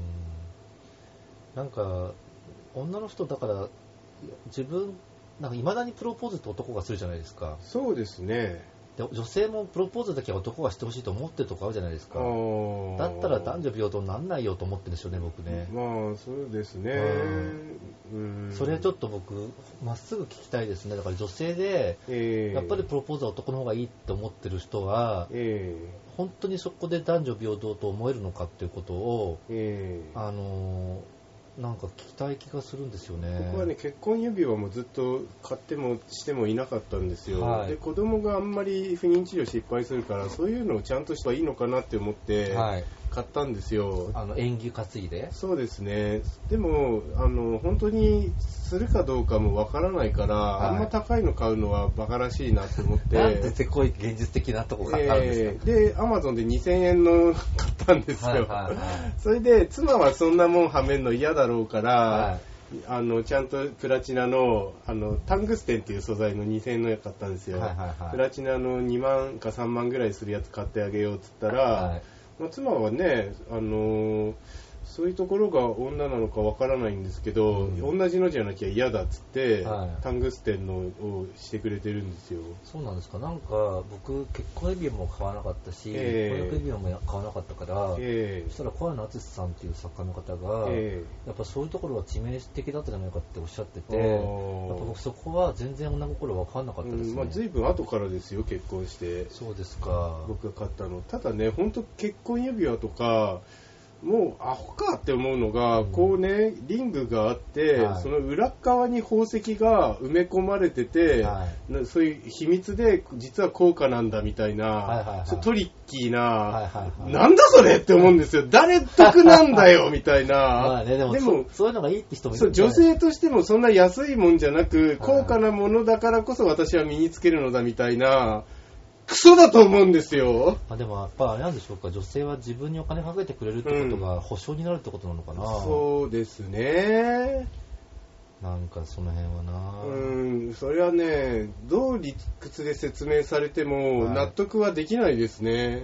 なんか、女の人だから、自分、なんか未だにプロポーズって男がするじゃないですか。 そうですね。 で女性もプロポーズだけは男がしてほしいと思ってるとこあるじゃないですか。だったら男女平等になんないよと思ってるんでしょうね、僕ね。 まあそうですね。 うん、それちょっと僕まっすぐ聞きたいですね。だから女性で、えー、やっぱりプロポーズは男の方がいいって思ってる人は、えー、本当にそこで男女平等と思えるのかっていうことを、えー、あのなんか聞きたい気がするんですよね。 僕はね、結婚指輪もずっと買ってもしてもいなかったんですよ、はい、で子供があんまり不妊治療失敗するからそういうのをちゃんとしたらいいのかなって思って買ったんですよ、 はい、あの縁起担いで。 そうですね。でもあの本当にするかどうかもわからないから、はい、あんま高いの買うのはバカらしいなって思ってなんてせこい現実的なとこがあるんですか、 えー、でアマゾンでにせんえんの買ったんですよ、はいはいはい、それで妻はそんなもんはめるの嫌だろうから、はい、あのちゃんとプラチナ の, あのタングステンっていう素材のにせんえんのやつ買ったんですよ、はいはいはい、プラチナのにまんかさんまんぐらいするやつ買ってあげようって言ったら、はい、まあ、妻はね、あのーそういうところが女なのかわからないんですけど、うん、同じのじゃなきゃ嫌だっつって、はい、タングステンのをしてくれてるんですよ。そうなんですか。なんか僕結婚指輪も買わなかったし、えー、婚約指輪も買わなかったから、えー、そしたら小谷敦さんっていう作家の方が、えー、やっぱそういうところは致命的だったんじゃないかっておっしゃってて、やっぱ僕そこは全然女心わかんなかったですね。うん、まあ、 随分後からですよ、結婚して。 そうですか。 僕が買ったの。ただね、本当結婚指輪とかもうアホかって思うのが、うん、こうねリングがあって、はい、その裏側に宝石が埋め込まれてて、はい、そういう秘密で実は高価なんだみたいな、はいはいはい、トリッキーな、はいはいはい、なんだそれって思うんですよ。誰得なんだよみたいなまあ、ね、でも、でも そ, そういうのがいいって人もいる。 女性としてもそんな安いもんじゃなく、高価なものだからこそ私は身につけるのだみたいな、クソだと思うんですよ。 あ、でもやっぱあれなんでしょうか、女性は自分にお金かけてくれるってことが保証になるってことなのかな、 うん、そうですね。 なんかその辺はな、 うん、それはね、どう理屈で説明されても納得はできないですね、はい、うん、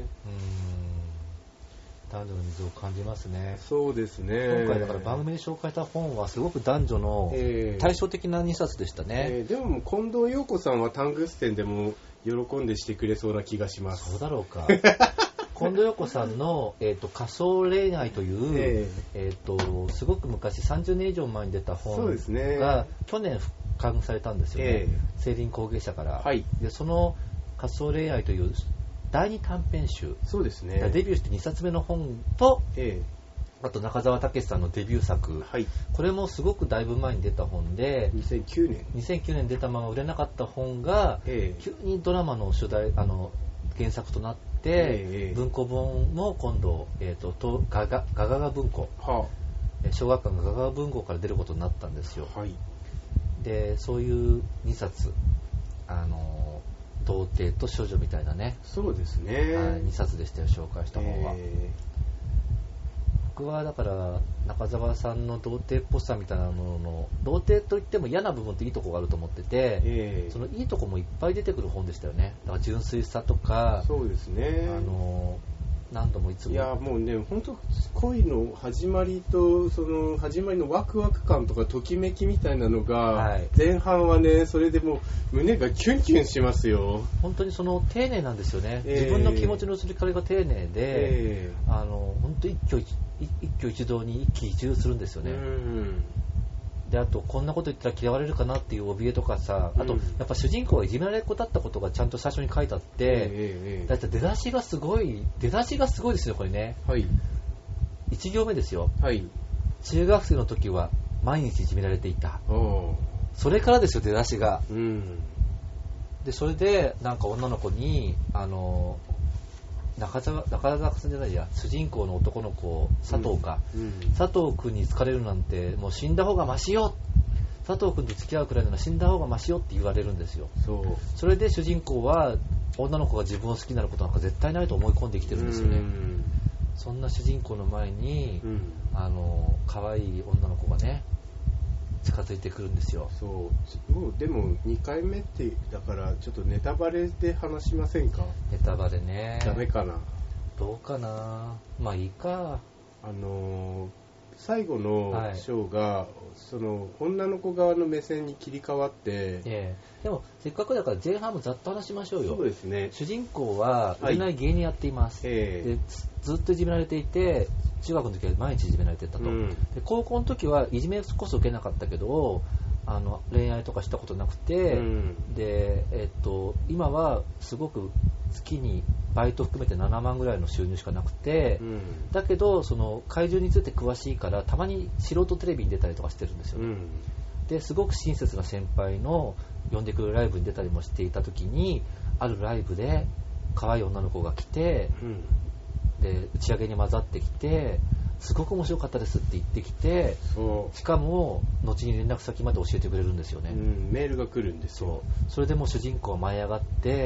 男女の溝を感じますね。 そうですね。 今回だから番組で紹介した本はすごく男女の対照的なにさつでしたね、 えー、でも近藤陽子さんはタングステンでも喜んでしてくれそうな気がします。 そうだろうか。近藤陽子さんの、えーと、仮想恋愛という、えーえーと、すごく昔さんじゅうねん以上前に出た本が、ね、去年復刊されたんですよね、えー、聖林工芸社から、はい、でその仮想恋愛というだいに短編集、 そうですね、 デビューしてにさつめの本と、えーあと中澤武さんのデビュー作、はい、これもすごくだいぶ前に出た本でにせんきゅうねんにせんきゅうねん出たまま売れなかった本が、えー、急にドラマの主題あの原作となって、えー、文庫本も今度、えー、とガガガガガ文庫、はあ、小学館がガガガ文庫から出ることになったんですよ、はい、でそういうにさつ、あの童貞と少女みたいなね、 そうですね、 はい、にさつでしたよ、紹介した本は、えー僕はだから中澤さんの童貞っぽさみたいなものの、童貞といっても嫌な部分っていいとこがあると思ってて、えー、そのいいとこもいっぱい出てくる本でしたよね。だから純粋さとか、 そうですね、 あの何度もいつも、 いやもうね、本当恋の始まりとその始まりのワクワク感とかときめきみたいなのが、はい、前半はね、それでもう胸がキュンキュンしますよ。 本当にその丁寧なんですよね、えー、自分の気持ちの移り変わりが丁寧で、えー、あの本当一挙一一挙一動に一喜一憂するんですよね。うん、であとこんなこと言ったら嫌われるかなっていう怯えとかさ、あと、うん、やっぱ主人公がいじめられっ子だったことがちゃんと最初に書いてあって、えー、だって出だしがすごい出だしがすごいですよこれね、はい、いち行目ですよ、はい、中学生の時は毎日いじめられていた、それからですよ出だしが、うん、でそれでなんか女の子にあの中澤中澤さんじゃないや、主人公の男の子佐藤か、うんうん、佐藤君に好かれるなんてもう死んだ方がマシよ、佐藤君と付き合うくらいなら死んだ方がマシよって言われるんですよ。そう、それで主人公は女の子が自分を好きになることなんか絶対ないと思い込んできてるんですよね。うん、そんな主人公の前に、うん、あの可愛い女の子がね近づいてくるんですよ。 そうもうでもにかいめってだからちょっとネタバレで話しませんか。 ネタバレね、 ダメかな。 どうかな、まあいいか。 あのー、最後の章が、はい、その女の子側の目線に切り替わって、 えー、でもせっかくだから前半もざっと話しましょうよ。 そうですね。 主人公は売れない芸人やっています、はい、えー、でずっといじめられていて、中学の時は毎日いじめられてたと、うん、で高校の時はいじめこそ受けなかったけど、あの恋愛とかしたことなくて、うん、で、えっと、今はすごく月にバイト含めてななまんぐらいの収入しかなくて、うん、だけどその怪獣について詳しいからたまに素人テレビに出たりとかしてるんですよね、うん、ですごく親切な先輩の呼んでくるライブに出たりもしていた時に、あるライブで可愛い女の子が来て、うん、で打ち上げに混ざってきて、すごく面白かったですって言ってきて、しかも後に連絡先まで教えてくれるんですよね、 うん、メールが来るんですよ。 そう、それでもう主人公は舞い上がって、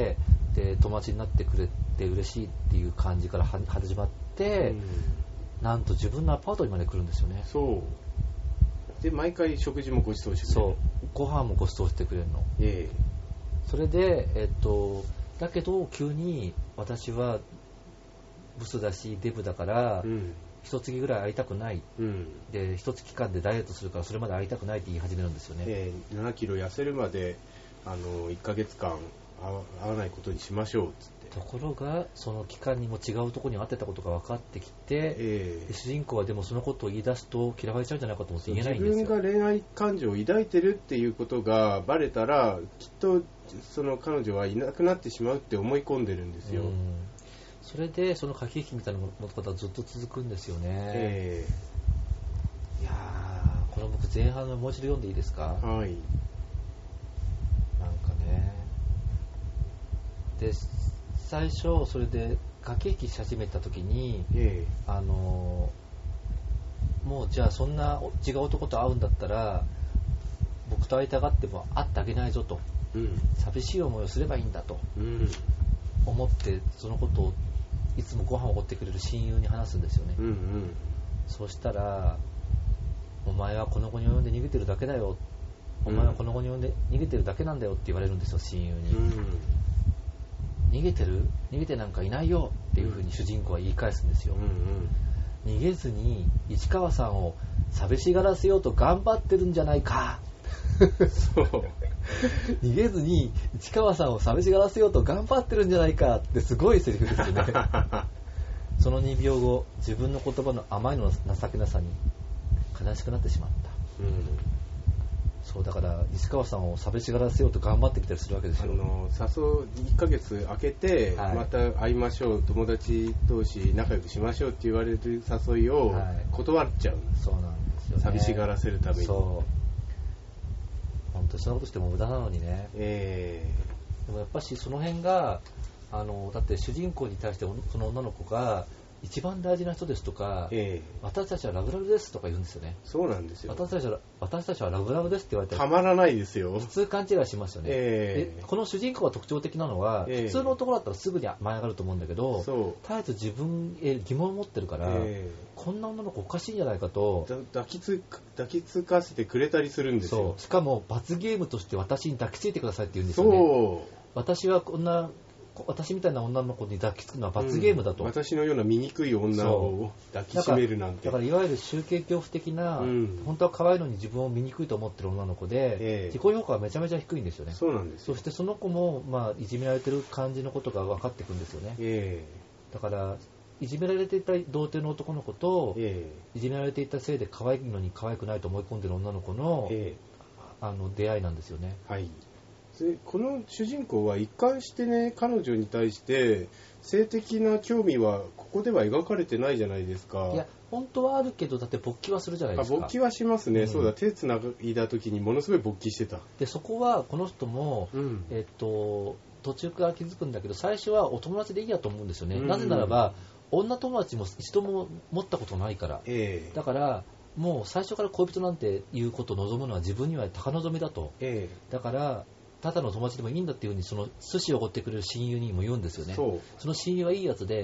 で友達になってくれて嬉しいっていう感じから始まって、うん、なんと自分のアパートにまで来るんですよね。 そうで毎回食事もご馳走してくれる。 そうご飯もご馳走してくれるの、えー、それで、えっと、だけど急に私はブスだしデブだから、うん、一月ぐらい会いたくない、うん、で一月間でダイエットするからそれまで会いたくないって言い始めるんですよね、 えー、ななキロ痩せるまであのいっかげつかん会わないことにしましょうっつって。 ところがその期間にも違うところに会ってたことが分かってきて、えー、主人公はでもそのことを言い出すと嫌われちゃうんじゃないかと思って言えないんですよ。 自分が恋愛感情を抱いてるっていうことがバレたらきっとその彼女はいなくなってしまうって思い込んでるんですよ。うん、 それでその駆け引きみたいなことはずっと続くんですよね、えー、いやー、これ僕前半のもう一度読んでいいですか。はい。なんかね、で最初それで駆け引きし始めた時に、えー、あのもうじゃあそんな違う男と会うんだったら僕と会いたがっても会ってあげないぞと、うん、寂しい思いをすればいいんだと、うん、思ってそのことをいつもご飯をおごってくれる親友に話すんですよね、うんうん、そうしたらお前はこの子に呼んで逃げてるだけだよ、お前はこの子に呼んで逃げてるだけなんだよって言われるんですよ、親友に、うん、逃げてる逃げてなんかいないよっていう風に主人公は言い返すんですよ、うんうん、逃げずに市川さんを寂しがらせようと頑張ってるんじゃないかそう逃げずに市川さんを寂しがらせようと頑張ってるんじゃないかってすごいセリフですよねそのにびょうご、自分の言葉の甘いの情けなさに悲しくなってしまった、うん、そうだから市川さんを寂しがらせようと頑張ってきたりするわけですよ。 あの誘いっかげつ空けて、はい、また会いましょう、友達同士仲良くしましょうって言われる誘いを断っちゃう、はい、 そうなんですよね、 寂しがらせるために。 そう本当にそんなことしても無駄なのにね、えー、でもやっぱしその辺があのだって主人公に対してその女の子が一番大事な人ですとか、えー、私たちはラブラブですとか言うんですよね。 そうなんですよ。 私たちは私たちはラブラブですって言われてたまらないですよ。 普通勘違いしますよね、えー、でこの主人公が特徴的なのは、えー、普通の男だったらすぐに舞い上がると思うんだけど、絶えず自分へ疑問を持ってるから、えー、こんな女の子おかしいんじゃないかと抱きつ抱きつかせてくれたりするんですよ。 そう、しかも罰ゲームとして私に抱きついてくださいって言うんですよね。そう私はこんな私みたいな女の子に抱きつくのは罰ゲームだと、うん、 私のような醜い女を抱きしめるなんて。 だから、だからいわゆる集計恐怖的な、うん、本当は可愛いのに自分を醜いと思ってる女の子で、えー、自己評価はめちゃめちゃ低いんですよね。 そうなんですよ。 そしてその子も、まあ、いじめられてる感じのことが分かってくるんですよね、えー、だからいじめられていた童貞の男の子と、えー、いじめられていたせいで可愛いのに可愛くないと思い込んでる女の子の、えー、あの出会いなんですよね。 はい。この主人公は一貫してね、彼女に対して性的な興味はここでは描かれてないじゃないですか。 いや本当はあるけど、だって勃起はするじゃないですか。 あ、勃起はしますね、うん、そうだ、手つないだ時にものすごい勃起してた。 でそこはこの人も、うん、えっと途中から気づくんだけど、最初はお友達でいいやと思うんですよね、うん、なぜならば女友達も一度も持ったことないから、えー、だからもう最初から恋人なんていうことを望むのは自分には高望みだと、えー、だからただの友達でもいいんだっていう風にその寿司をおごってくれる親友にも言うんですよね。 そ, その親友はいいやつで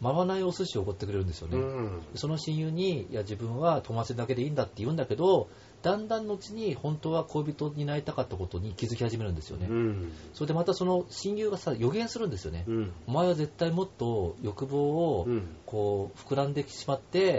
回らないお寿司をおごってくれるんですよね、うん、その親友にいや自分は友達だけでいいんだって言うんだけど、だんだん後に本当は恋人になりたかったことに気づき始めるんですよね、うん、それでまたその親友がさ予言するんですよね、うん、お前は絶対もっと欲望をこう膨らんでしまって、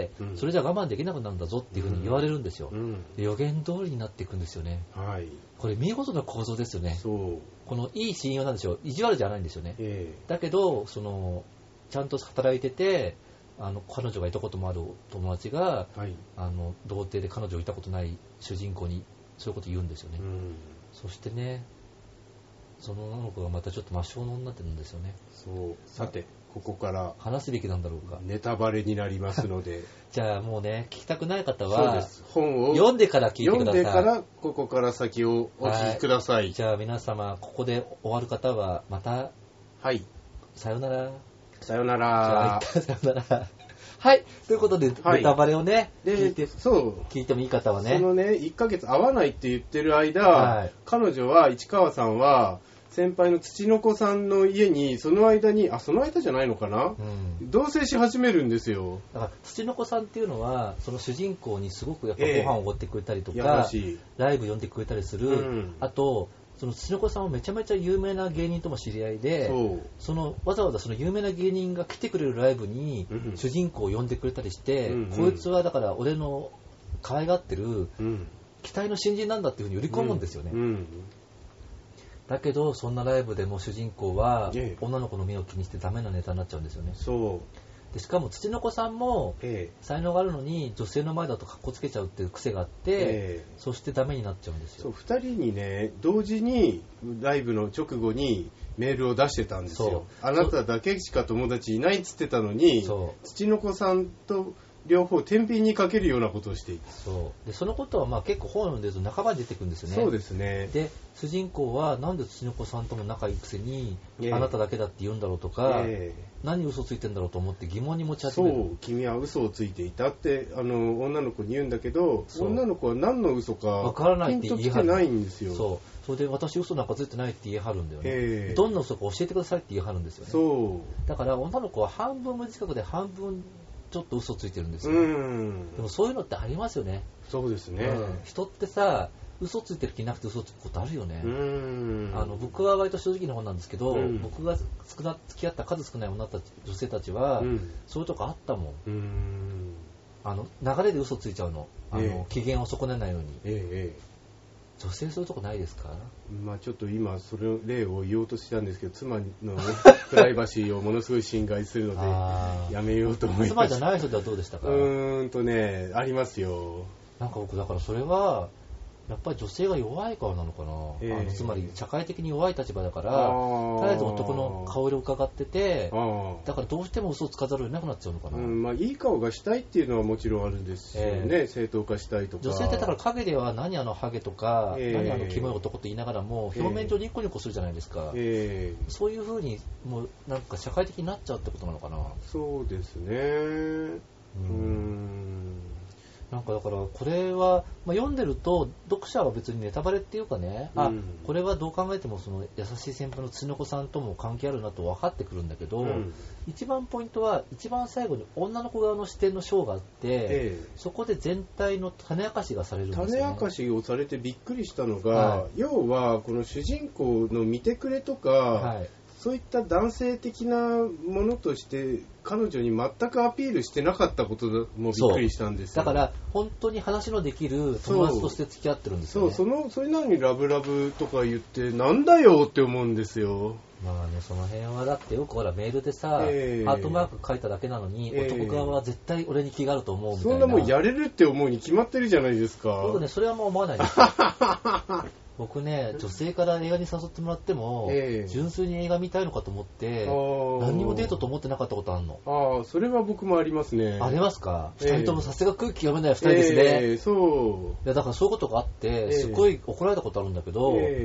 うん、それじゃ我慢できなくなるんだぞっていうふうに言われるんですよ、うん、で予言通りになっていくんですよね、はい、これ見事な構造ですよね。そうこのいい親友なんですよ、意地悪じゃないんですよね、えー、だけどそのちゃんと働いててあの彼女がいたこともある友達が、はい、あの童貞で彼女をいたことない主人公にそういうこと言うんですよね、うん、そしてねその女の子がまたちょっと魔性の女になってるんですよね。 そうさてここから話すべきなんだろうか、 ネタバレになりますのでじゃあもうね聞きたくない方はそうです本を読んでから聞いてください。 読んでからここから先をお聞きください、はい、 じゃあ皆様ここで終わる方はまたはいさよならさよなら。 じゃあさよなら。はい。ということで、はい、ネタバレをね、聞いて、そう。聞いてもいい方はね。 そのね、いっかげつ会わないって言ってる間、はい、彼女は、市川さんは、先輩の土の子さんの家に、その間に、あ、その間じゃないのかな、うん、同棲し始めるんですよ。 だから、土の子さんっていうのは、その主人公にすごくやっぱご飯をおごってくれたりとか、えー、ライブ呼んでくれたりする、うん、あと、その土の子さんはめちゃめちゃ有名な芸人とも知り合いで、そ, そのわざわざその有名な芸人が来てくれるライブに主人公を呼んでくれたりして、うんうん、こいつはだから俺の可愛がってる期待の新人なんだっていうふうに売り込むんですよね、うんうん、だけどそんなライブでも主人公は女の子の目を気にしてダメなネタになっちゃうんですよね。そうでしかも土の子さんも才能があるのに女性の前だとカッコつけちゃうっていう癖があって、えー、そしてダメになっちゃうんですよ。そうふたりにね同時にライブの直後にメールを出してたんですよ。あなただけしか友達いないっつってたのに土の子さんと両方天秤にかけるようなことをしていた。 そうでそのことはまあ結構本を読んでると半ばに出てくるんですよね。 そうですね。 で主人公はなんで土の子さんとも仲いいくせに、えー、あなただけだって言うんだろうとか、えー、何嘘ついてんだろうと思って疑問に持ち始める。 そう君は嘘をついていたってあの女の子に言うんだけど女の子は何の嘘かわからないって言い張る。 ピンときてないんですよ。 そうそれで私嘘なんかついてないって言い張るんだよね、えー、どんな嘘か教えてくださいって言い張るんですよね。そうだから女の子は半分無自覚で半分ちょっと嘘ついてるんですよ。うんでもそういうのってありますよね。 そうですね、うん、 人ってさ嘘ついてる気なくて嘘つくことあるよね。うんあの僕は割と正直な方なんですけど、うん、僕が少な付き合った数少ない女たち女性たちは、うん、そういうとこあったもん。うんあの流れで嘘ついちゃうの、あの、ええ、機嫌を損ねないのに、ええ、女性そういうとこないですか？ まあちょっと今それ例を言おうとしたんですけど妻のプライバシーをものすごい侵害するのでやめようと思いました。 妻じゃない人ではどうでしたか？ うーんとねありますよ。 なんか僕だからそれはやっぱり女性が弱いからなのかな、えー、あのつまり社会的に弱い立場だから絶えず男の顔色を伺っててだからどうしても嘘をつかざるを得なくなっちゃうのかな、 うんまあ、いい顔がしたいっていうのはもちろんあるんですよね、えー、正当化したいとか。 女性ってだから陰では何あのハゲとか、えー、何あのキモい男と言いながらも表面上ニコニコするじゃないですか、えー、そういう風にもうなんか社会的になっちゃうってことなのかな。 そうですね。うんうんなんかだからこれは、まあ、読んでると読者は別にネタバレっていうかね、うん、あこれはどう考えてもその優しい先輩の土の子さんとも関係あるなと分かってくるんだけど、うん、一番ポイントは一番最後に女の子側の視点の章があって、ええ、そこで全体の種明かしがされるんですよね。 種明かしをされてびっくりしたのが、はい、要はこの主人公の見てくれとか、はいそういった男性的なものとして彼女に全くアピールしてなかったこともびっくりしたんですよ。 だから本当に話のできる友達として付き合ってるんですよね。 そう、そのそれなのにラブラブとか言ってなんだよって思うんですよ。 まあね、その辺はだってよくほらメールでさ、えー、ハートマーク書いただけなのに、えー、男側は絶対俺に気があると思うみたいな。 そんなもんやれるって思うに決まってるじゃないですか。 僕ねそれはもう思わないですよ。僕ね女性から映画に誘ってもらっても、えー、純粋に映画見たいのかと思って何にもデートと思ってなかったことあるの。 ああそれは僕もありますね。 ありますか？えー、ふたりともさすが空気読めないふたりですね。 えー、そういやだからそういうことがあって、えー、すごい怒られたことあるんだけど、えー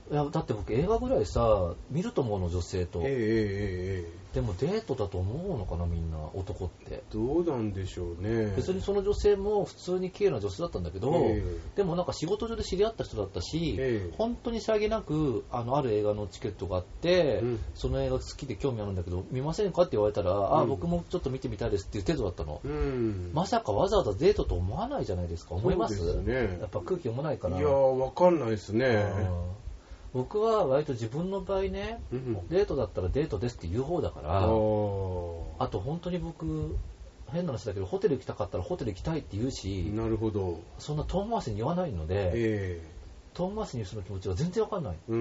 いやだって僕映画ぐらいさ見ると思うの女性と、 えーえーえー、でもデートだと思うのかなみんな男ってどうなんでしょうね。 別にその女性も普通に綺麗な女性だったんだけど、 えー、 でもなんか仕事上で知り合った人だったし、えー、本当にさりげなく あのある映画のチケットがあって、うん、その映画好きで興味あるんだけど見ませんかって言われたら、うん、あ僕もちょっと見てみたいですっていう程度だったの、うん、まさかわざわざデートと思わないじゃないですか。思います？ そうですね、 やっぱ空気読まないから。 いやーわかんないですね。 僕は割と自分の場合ね、うん、デートだったらデートですって言う方だから、あと本当に僕変な話だけどホテル行きたかったらホテル行きたいって言うし、 なるほど、 そんな遠回しに言わないので、えー、遠回しに言う人の気持ちは全然わかんない。 うん、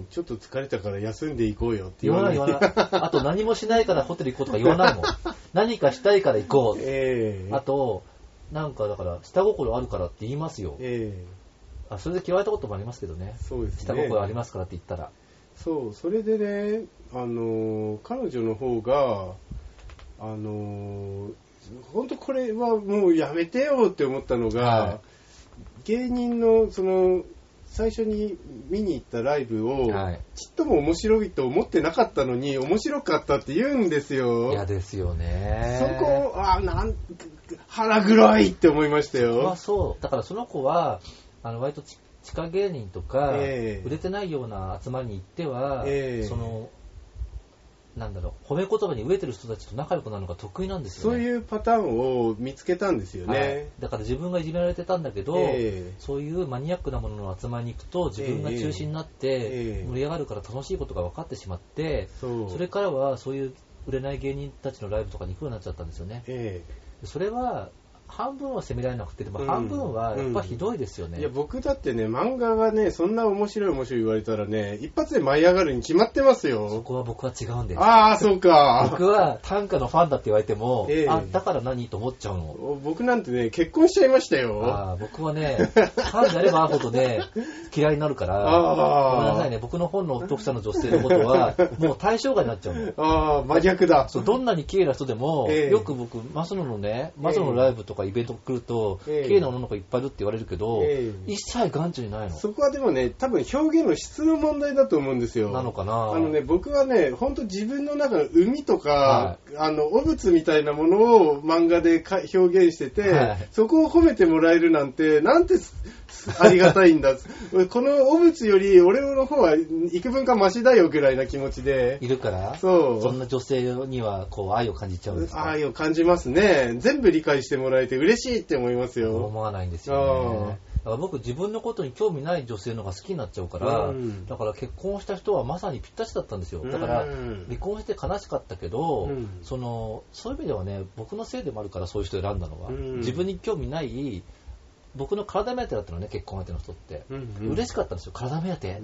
ちょっと疲れたから休んでいこうよって言わない。言わない言わないあと何もしないからホテル行こうとか言わないもん何かしたいから行こう、えー、あとなんかだから下心あるからって言いますよ、えーあそれで嫌われたこともありますけどね。 そうですね。 下心ありますからって言ったら。 そう、それでね、あの彼女の方があの本当これはもうやめてよって思ったのが、はい、芸人のその最初に見に行ったライブを、はい、ちっとも面白いと思ってなかったのに面白かったって言うんですよ。 嫌ですよね。 そこあなん腹黒いって思いましたよ。 まあそうだからその子はあの割と地下芸人とか、えー、売れてないような集まりに行っては、えー、そのなんだろう褒め言葉に飢えてる人たちと仲良くなるのが得意なんですよね。 そういうパターンを見つけたんですよね、はい、 だから自分がいじめられてたんだけど、えー、そういうマニアックなものの集まりに行くと自分が中心になって盛り上がるから楽しいことが分かってしまって、えー、それからはそういう売れない芸人たちのライブとかに行くようになっちゃったんですよね、えー、それは半分は責められなくてでも半分はやっぱひどいですよね、うんうん、 いや僕だってね漫画がねそんな面白い面白い言われたらね一発で舞い上がるに決まってますよ。 そこは僕は違うんです。 ああそうか。 僕は短歌のファンだって言われても、えー、あだから何と思っちゃうの。 僕なんてね結婚しちゃいましたよ。 あ僕はねファンであればあるほどね嫌いになるからあごめんなさいね僕の本の読者の女性のことはもう対象外になっちゃうの。 ああ真逆だ。 そうどんなに綺麗な人でも、えー、よく僕マスノのねマスノのライブとかイベント来ると、えー、綺麗な女の子いっぱいいるって言われるけど、えー、一切眼中にないの。 そこはでもね多分表現の質の問題だと思うんですよ。 なのかな。 あのね僕はね本当自分の中の海とか、はい、あの汚物みたいなものを漫画でか表現してて、はい、そこを褒めてもらえるなんてなんてありがたいんだこの汚物より俺の方は幾分かマシだよぐらいな気持ちでいるからそうそんな女性にはこう愛を感じちゃうんですか。 愛を感じますね。全部理解してもらえて嬉しいって思いますよ。 思わないんですよね。だから僕自分のことに興味ない女性の方が好きになっちゃうから、うん、だから結婚した人はまさにぴったしだったんですよ。だから離婚して悲しかったけど、うん、そのそういう意味ではね僕のせいでもあるからそういう人を選んだのは、うん、自分に興味ない僕の体目当てだったのね結婚相手の人って、うんうん、嬉しかったんですよ体目当て、うん、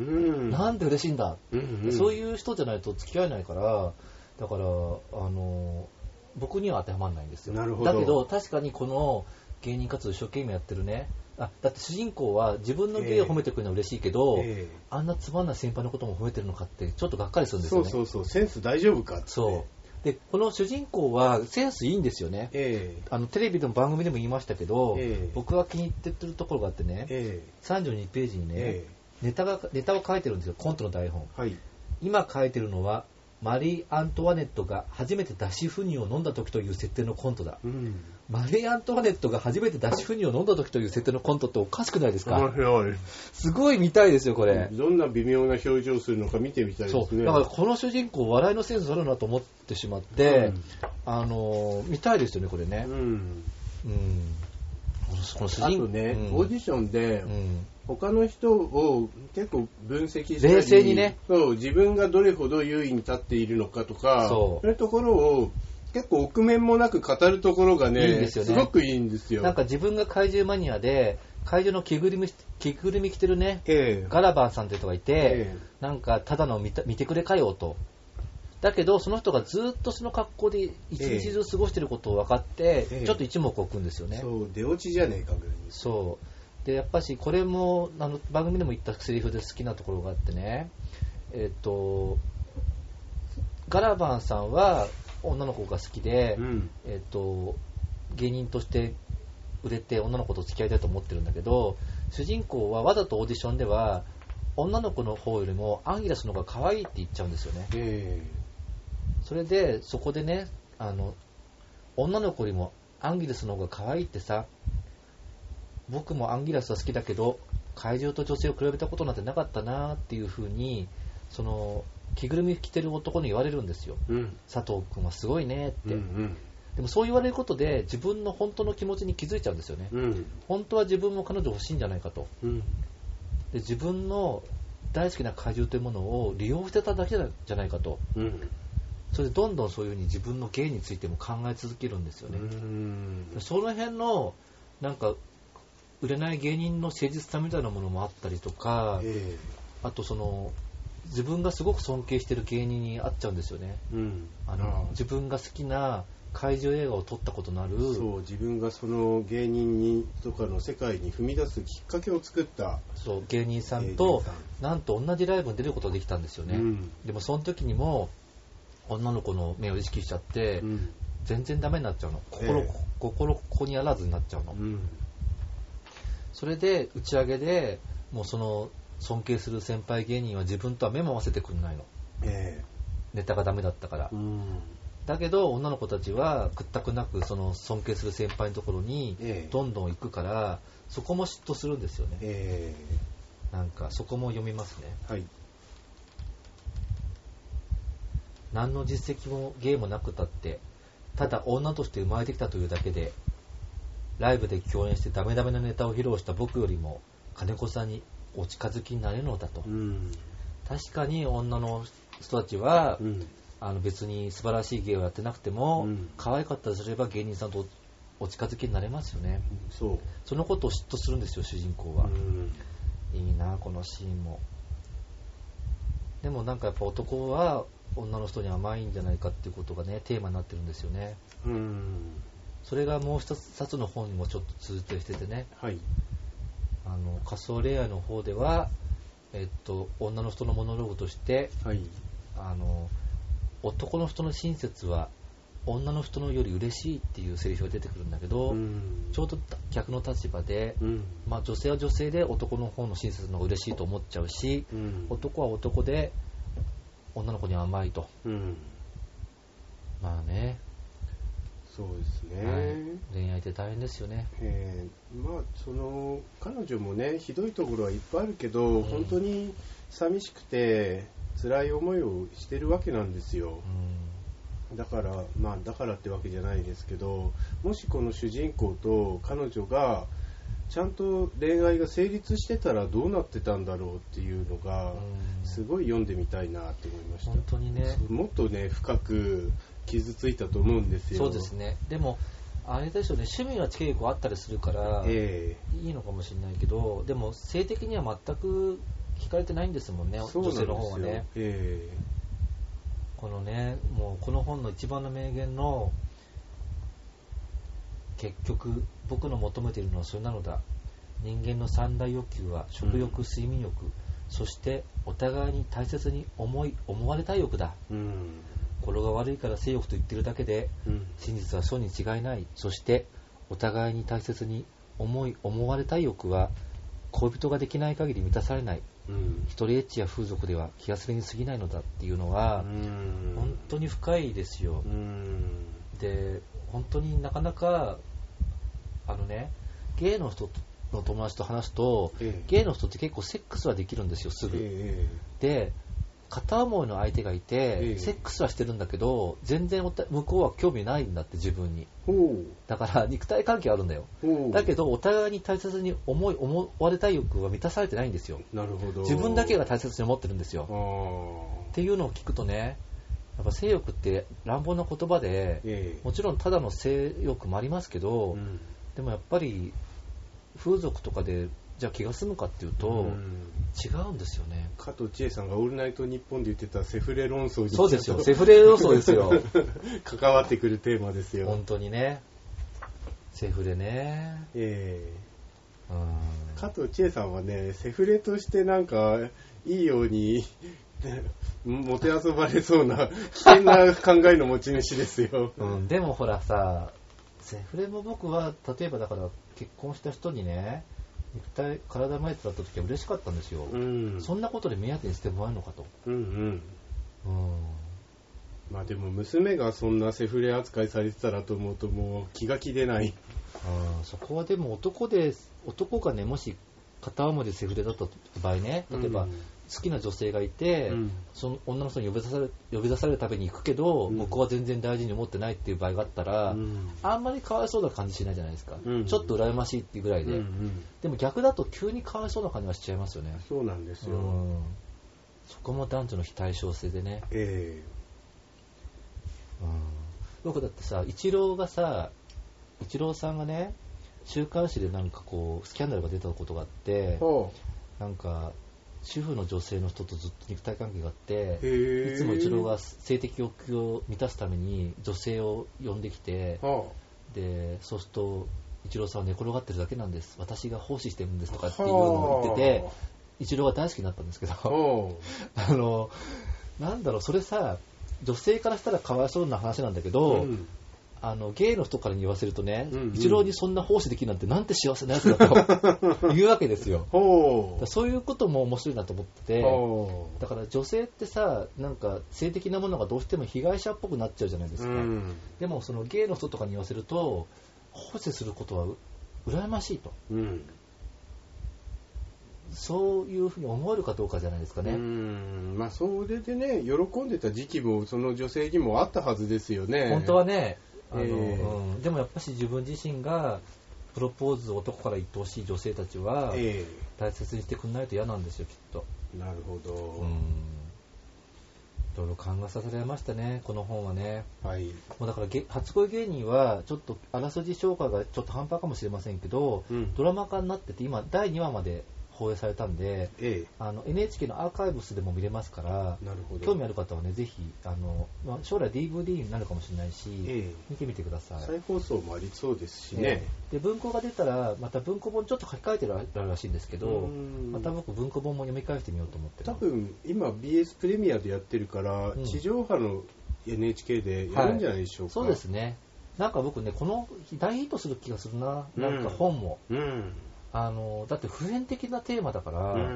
なんで嬉しいんだ、うんうん、そういう人じゃないと付き合えないからだからあの僕には当てはまらないんですよ。 なるほど。 だけど確かにこの芸人活動一生懸命やってるねあだって主人公は自分の芸を褒めてくれるのは嬉しいけど、えー、あんなつまんない先輩のことも褒めてるのかってちょっとがっかりするんですよね。 そうそうそうセンス大丈夫かって。 そうでこの主人公はセンスいいんですよね、えー、あのテレビでも番組でも言いましたけど、えー、僕が気に入ってるところがあってね、えー、さんじゅうにページにね、えー、ネタがネタを書いてるんですよコントの台本、はい、今書いてるのはマリー・アントワネットが初めて脱脂粉乳を飲んだ時という設定のコントだ、うん、マリー・アントワネットが初めて脱脂粉乳を飲んだ時という設定のコントっておかしくないですか。 面白い。 すごい見たいですよこれ。 どんな微妙な表情するのか見てみたいですね。 そうだからこの主人公笑いのセンスあるなと思ってしまって、うん、あの見たいですよねこれね、うんうん、 この主人公あとね、うん、オーディションで、うん他の人を結構分析したり冷静にねそう自分がどれほど優位に立っているのかとかそういうところを結構臆面もなく語るところがね、いいんですよね。すごくいいんですよ。 なんか自分が怪獣マニアで怪獣の着ぐるみ着ぐるみ着てるね、えー、ガラバンさんって人がいて、えー、なんかただの見た見てくれかよとだけどその人がずっとその格好で一日中過ごしてることを分かって、えー、ちょっと一目置くんですよね。 そう出落ちじゃねえかぐらいに。 そうでやっぱしこれもあの番組でも言ったセリフで好きなところがあってね、えっとガラバンさんは女の子が好きで、うん、えっと芸人として売れて女の子と付き合いたいと思ってるんだけど主人公はわざとオーディションでは女の子の方よりもアンギラスの方が可愛いって言っちゃうんですよね。えー、それでそこでね、あの女の子よりもアンギラスの方が可愛いってさ、僕もアンギラスは好きだけど怪獣と女性を比べたことなんてなかったなっていう風に、その着ぐるみ着てる男に言われるんですよ、うん、佐藤君はすごいねって、うんうん、でもそう言われることで自分の本当の気持ちに気づいちゃうんですよね、うん、本当は自分も彼女欲しいんじゃないかと、うん、で自分の大好きな怪獣というものを利用してただけじゃないかと、うん、それでどんどんそういう風に自分の芸についても考え続けるんですよね、うん、その辺のなんか売れない芸人の誠実さみたいなものもあったりとか、えー、あとその自分がすごく尊敬している芸人に会っちゃうんですよね、うん、あの自分が好きな怪獣映画を撮ったことのある、 そう自分がその芸人にとかの世界に踏み出すきっかけを作ったそう芸人さんとなんと同じライブに出ることができたんですよね、うん、でもその時にも女の子の目を意識しちゃって、うん、全然ダメになっちゃうの 心,、えー、心ここにあらずになっちゃうの、うん、それで打ち上げでもうその尊敬する先輩芸人は自分とは目も合わせてくんないの、えー、ネタがダメだったから、うん、だけど女の子たちは屈託なくその尊敬する先輩のところにどんどん行くから、えー、そこも嫉妬するんですよね、えー、なんかそこも読みますね、はい、何の実績も芸もなくたってただ女として生まれてきたというだけでライブで共演してダメダメなネタを披露した僕よりも金子さんにお近づきになれるのだと、うん、確かに女の人たちは、うん、あの別に素晴らしい芸をやってなくても、うん、可愛かったとすれば芸人さんとお近づきになれますよね、うん、そうそのことを嫉妬するんですよ主人公は、うん、いいなこのシーンも。でもなんかやっぱ男は女の人に甘いんじゃないかっていうことがねテーマになってるんですよね、うん、それがもう一冊の本にもちょっと通底しててね、はい、あの仮想恋愛の方では、えっと、女の人のモノローグとして、はい、あの男の人の親切は女の人のより嬉しいっていうセリフが出てくるんだけど、うん、ちょうど逆の立場で、うんまあ、女性は女性で男の方の親切の方が嬉しいと思っちゃうし、うん、男は男で女の子には甘いと、うん、まあねそうですね、はい、 恋愛って大変ですよね、 えー、まあその彼女もねひどいところはいっぱいあるけど、うん、本当に寂しくて辛い思いをしてるわけなんですよ、うん、だからまあだからってわけじゃないですけど、もしこの主人公と彼女がちゃんと恋愛が成立してたらどうなってたんだろうっていうのがすごい読んでみたいなって思いました。 本当にね、 もっとね深く傷ついたと思うんですよ。 そうですね。でもあれでしょうね、趣味は結構あったりするから、えー、いいのかもしれないけど、でも性的には全く惹かれてないんですもんね、女性の方はね、えー、このね、もうこの本の一番の名言の結局僕の求めているのはそれなのだ。人間の三大欲求は食欲、睡眠欲、うん、そしてお互いに大切に思い思われたい欲だ、うん、語呂が悪いから性欲と言ってるだけで、うん、真実はそうに違いない。そしてお互いに大切に思い思われたい欲は恋人ができない限り満たされない、うん、一人エッチや風俗では気休めに過ぎないのだっていうのは、うん、本当に深いですよ、うん、で本当になかなかあのね、ゲイの人の友達と話すと、ええ、ゲイの人って結構セックスはできるんですよ、すぐ、ええ、で片思いの相手がいて、ええ、セックスはしてるんだけど全然向こうは興味ないんだって自分に。だから肉体関係あるんだよ。だけどお互いに大切に思い思われたい欲は満たされてないんですよ。 なるほど。 自分だけが大切に思ってるんですよ。っていうのを聞くとね、やっぱ性欲って乱暴な言葉で、ええ、もちろんただの性欲もありますけど、うん、でもやっぱり風俗とかでじゃあ気が済むかっていうと、うん、違うんですよね。 加藤千恵さんがオールナイトニッポンで言ってたセフレ論争にそうですよ、セフレ論争ですよ関わってくるテーマですよ。 本当にね、セフレね、えー、うん、加藤千恵さんはね、セフレとしてなんかいいようにもてあそばれそうな危険な考えの持ち主ですよ、 うん、でもほらさ、セフレも僕は例えばだから結婚した人にね、 肉体体前だった時は嬉しかったんですよ、うん、そんなことで目当てにしてもらえるのかと、うんうんうん、 まあでも娘がそんなセフレ扱いされてたらと思うともう気が気出ない。 あ、そこはでも男で男がね、もし片思いでセフレだった場合ね、例えば、うん、好きな女性がいて、うん、その女の人に呼び出される、呼び出されるために行くけど、うん、僕は全然大事に思ってないっていう場合があったら、うん、あんまりかわいそうな感じしないじゃないですか、うん、ちょっと羨ましいっていうぐらいで、うんうん、でも逆だと急にかわいそうな感じはしちゃいますよね。 そうなんですよ、うん、 そこも男女の非対称性でね、えーうん、僕だってさ、イチローがさ、イチローさんがね、週刊誌でなんかこうスキャンダルが出たことがあって、なんか主婦の女性の人とずっと肉体関係があって、いつもイチローが性的欲求を満たすために女性を呼んできて、でそうするとイチローさんは寝転がってるだけなんです、私が奉仕してるんですとかっていうのを言ってて、イチローが大好きになったんですけどあのなんだろう、それさ、女性からしたらかわいそうな話なんだけど、うん、あのゲイの人から言わせるとね、うんうん、イチローにそんな奉仕できるなんてなんて幸せなやつだと言うわけですよそういうことも面白いなと思ってて、だから女性ってさ、なんか性的なものがどうしても被害者っぽくなっちゃうじゃないですか、うん、でもそのゲイの人とかに言わせると奉仕することは羨ましいと、うん、そういうふうに思えるかどうかじゃないですかね。 うーん、まあ、それでね、喜んでた時期もその女性にもあったはずですよね。 本当はね、あの、えーうん、でもやっぱし自分自身がプロポーズを男から言ってほしい女性たちは大切にしてくんないと嫌なんですよ、きっと。 なるほど。 うん、いろいろ考えさせられましたね、この本はね。はい、もうだから初恋芸人はちょっとあらすじ紹介がちょっと半端かもしれませんけど、うん、ドラマ化になってて今だいにわまで放映されたんで、ええ、あの エヌエイチケー のアーカイブスでも見れますから、なるほど、興味ある方はね、ぜひあの、まあ、将来 ディーブイディー になるかもしれないし、ええ、見てみてください。 再放送もありそうですしね、 ええ、で文庫が出たらまた文庫本ちょっと書き換えてあるらしいんですけど、また僕文庫本も読み返してみようと思ってる。 多分今 ビーエス プレミアでやってるから、うん、地上波の エヌエイチケー でやるんじゃないでしょうか、 はい、そうですね。なんか僕ね、この大ヒットする気がするな、なんか本も、うんうん、あのだって普遍的なテーマだから、うん、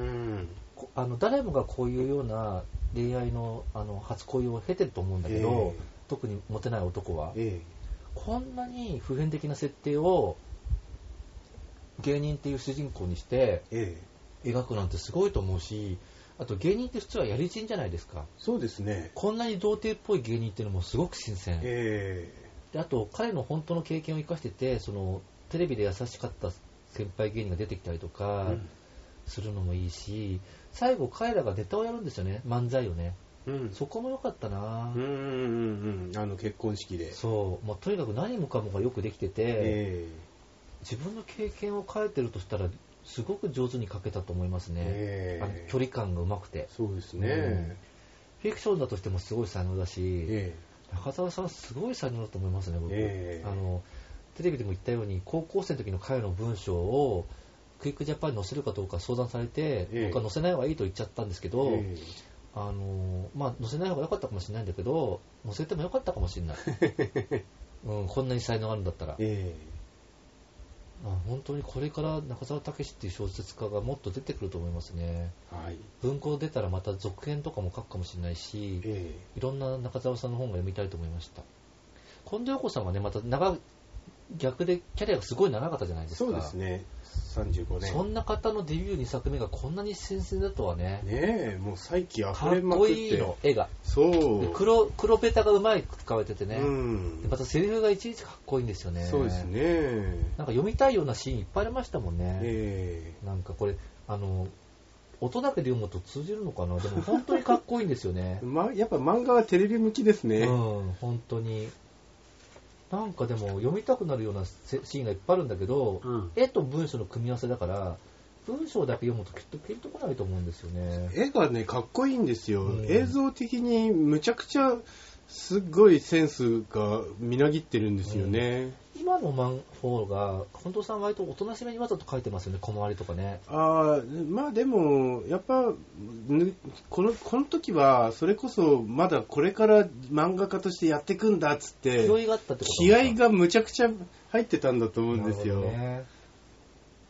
あの誰もがこういうような恋愛 の, あの初恋を経てると思うんだけど、えー、特にモテない男は、えー、こんなに普遍的な設定を芸人っていう主人公にして描くなんてすごいと思うし、あと芸人って普通はやりちんじゃないですか。 そうですね。 こんなに童貞っぽい芸人っていうのもすごく新鮮、えー、であと彼の本当の経験を生かしてて、そのテレビで優しかった先輩芸人が出てきたりとかするのもいいし、うん、最後彼らがネタをやるんですよね、漫才をね、うん、そこも良かったな。 うんうんうん、あの結婚式で、 そう、もうとにかく何もかもがよくできてて、えー、自分の経験を変えてるとしたらすごく上手に書けたと思いますね、えー、あの距離感がうまくて。 そうですね、うん、 フィクションだとしてもすごい才能だし、えー、中澤さんすごい才能だと思いますね、僕、えー、あのテレビでも言ったように高校生の時の彼の文章をクイックジャパンに載せるかどうか相談されて、えー、僕は載せない方がいいと言っちゃったんですけど、えーあのまあ、載せない方が良かったかもしれないんだけど、載せても良かったかもしれない、うん、こんなに才能があるんだったら、えー、あ本当にこれから中澤武史っていう小説家がもっと出てくると思いますね、はい、文庫出たらまた続編とかも書くかもしれないし、えー、いろんな中澤さんの本が読みたいと思いました。近藤陽子さんはね、また長逆でキャリアがすごい長かったじゃないですか。 そうですね、さんじゅうごねん。 そんな方のデビューにさくめがこんなに新鮮だとはね。 ねえ、もう再起あふれまくって。かっこいいの、 絵が。 そう。 黒、黒ベタがうまい使われててね。うん。でまたセリフがいちいちかっこいいんですよね。 そうですね。 なんか読みたいようなシーンいっぱいありましたもんね。えー、なんかこれ、あの、音だけで読むと通じるのかな。でも本当にかっこいいんですよね。 ま、やっぱ漫画はテレビ向きですね。 うん、本当に。なんかでも読みたくなるようなシーンがいっぱいあるんだけど、うん、絵と文章の組み合わせだから文章だけ読むときっとピンとこないと思うんですよね。 絵がねかっこいいんですよ、うん、映像的にむちゃくちゃすっごいセンスがみなぎってるんですよね、 うん、今のマンホーが近藤さん割とおとなしめにわざと描いてますよね、小回りとかね。 あまあでもやっぱこの、この時はそれこそまだこれから漫画家としてやっていくんだっつって気合があったってこと気合がむちゃくちゃ入ってたんだと思うんですよ、ね、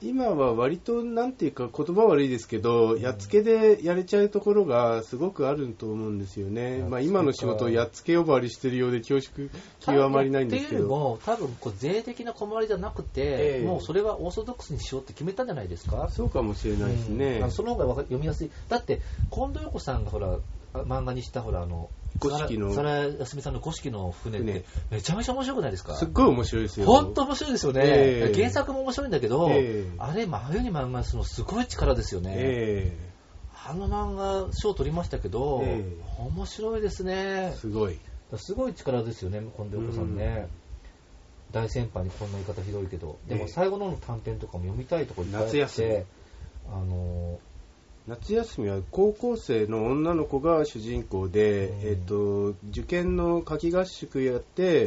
今は割となんていうか言葉悪いですけど、うん、やっつけでやれちゃうところがすごくあると思うんですよね。まあ、今の仕事をやっつけ呼ばわりしてるようで恐縮極まりないんですけど。っていうよりも多分こう税的な困りじゃなくて、えー、もうそれはオーソドックスにしようって決めたんじゃないですか。 そうかもしれないですね。 うん、その方が読みやすい。だって近藤陽子さんがほら漫画にしたほらあの五色のさらやすみさんの五色の船ってめちゃめちゃ面白くないですか。 すっごい面白いですよ。 本当面白いですよね、 えー、 原作も面白いんだけど、 えー、 あれ真冬に漫画するのすごい力ですよね、 えー、あの漫画賞取りましたけど、えー、面白いですね。 すごいすごい力ですよね近藤陽子さんね、うん、大先輩にこんな言い方ひどいけど、でも最後の短編とかも読みたいところいっぱいあって、 夏休みあの夏休みは高校生の女の子が主人公で、うんえー、と受験の夏季合宿やって、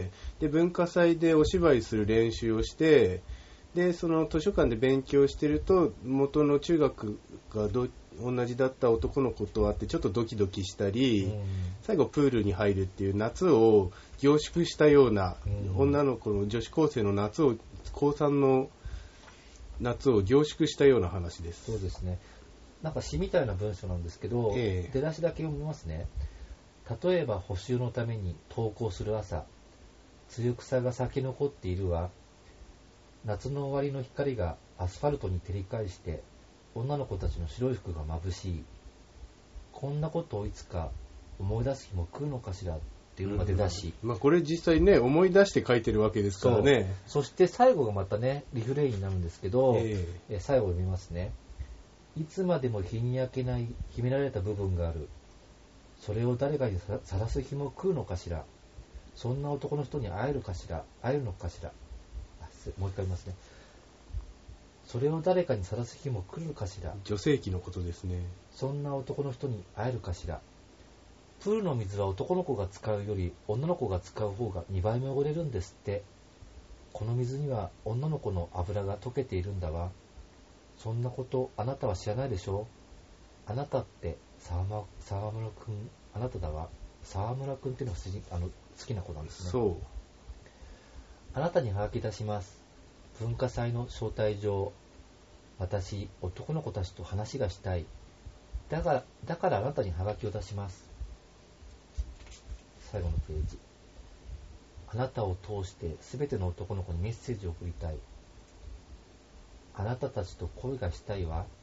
で文化祭でお芝居する練習をして、でその図書館で勉強してると元の中学がど同じだった男の子と会ってちょっとドキドキしたり、うん、最後プールに入るっていう夏を凝縮したような、うん、女の子の女子高生の夏を高さんの夏を凝縮したような話です。 そうですね。なんか詩みたいな文章なんですけど、ええ、出だしだけ読みますね。例えば補習のために登校する朝、露草が咲き残っているわ。夏の終わりの光がアスファルトに照り返して女の子たちの白い服が眩しい。こんなことをいつか思い出す日も来るのかしらっていうのが出だし、 うんまあ、これ実際ね思い出して書いてるわけですからね。 そ, そして最後がまたねリフレインになるんですけど、ええ、最後を読みますね。いつまでも日に焼けない秘められた部分がある。それを誰かにさらす日も来るのかしら。そんな男の人に会えるかしら。会えるのかしら。もう一回言いますね。それを誰かにさらす日も来るかしら。 女性器のことですね。 そんな男の人に会えるかしら。プールの水は男の子が使うより女の子が使う方がにばいも汚れるんですって。この水には女の子の油が溶けているんだわ。そんなことあなたは知らないでしょ。あなたって沢村くん、あなただわ。沢村くんっていうのがあの好きな子なんですね。 そう。 あなたにはがき出します。文化祭の招待状。私、男の子たちと話がしたい。だから、だからあなたにはがきを出します。最後のページ。あなたを通してすべての男の子にメッセージを送りたい。あなたたちと恋がしたいわ。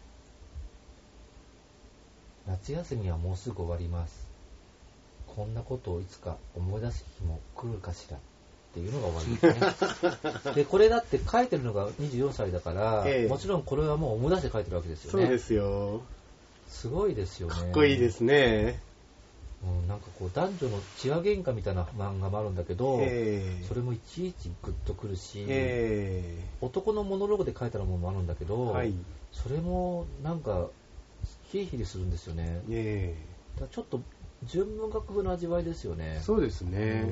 夏休みはもうすぐ終わります。こんなことをいつか思い出す日も来るかしらっていうのが終わりですね。で、これだって書いてるのがにじゅうよんさいだから、ええ、もちろんこれはもう思い出して書いてるわけですよね。 そうですよ。 すごいですよね。 かっこいいですね。 うん、なんかこう男女の血話喧嘩みたいな漫画もあるんだけど、 えー、 それもいちいちグッとくるし、 えー、男のモノローグで書いたものもあるんだけど、 はい、 それもなんかヒリヒリするんですよね。 えー、だちょっと純文学風の味わいですよね。 そうですね。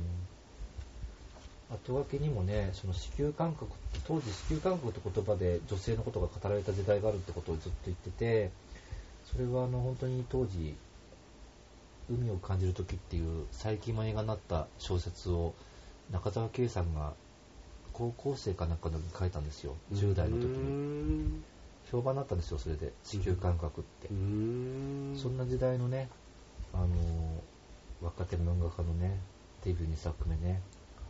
うん、後書きにもね、その子宮感覚、当時子宮感覚って言葉で女性のことが語られた時代があるってことをずっと言ってて、それはあの本当に当時海を感じるときっていう最近も映画になった小説を中沢圭さんが高校生かなんかの時に書いたんですよ。じゅう代の時に評判になったんですよ。それで子宮感覚って、うーん、そんな時代のね、あの若手漫画家のねデビューにさくめね、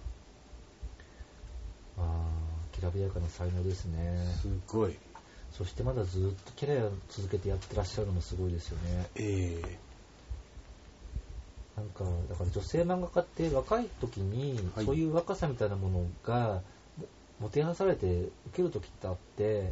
あーきらびやかな才能ですね。 すごい。 そしてまだずっとキャリア続けてやってらっしゃるのもすごいですよね。 ええなんかだから女性漫画家って若い時に、はい、そういう若さみたいなものがもてはされて受ける時ってあって、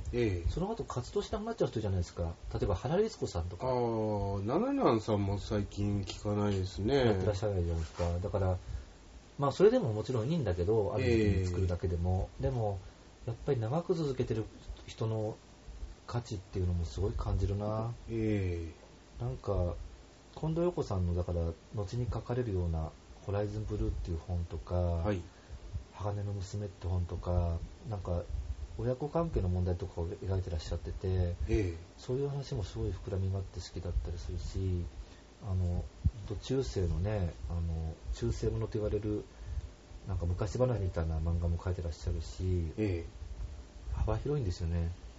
ええ、その後活動しなくなっちゃう人じゃないですか。例えば原律子さんとか。 ああ、ナナナンさんも最近聞かないですね。 やってらっしゃらないじゃないですか。だからまあそれでももちろんいいんだけど、ある時に作るだけでも、え、でもやっぱり長く続けてる人の価値っていうのもすごい感じるな。ええ、なんか近藤陽子さんのだから後に書かれるようなホライズンブルーっていう本とか、はい、鋼の娘って本とか、なんか親子関係の問題とかを描いてらっしゃってて、ええ、そういう話もすごい膨らみがあって好きだったりするし、あの中世のね、あの中世ものと言われるなんか昔話みたいな漫画も書いてらっしゃるし、ええ、幅広いんですよね。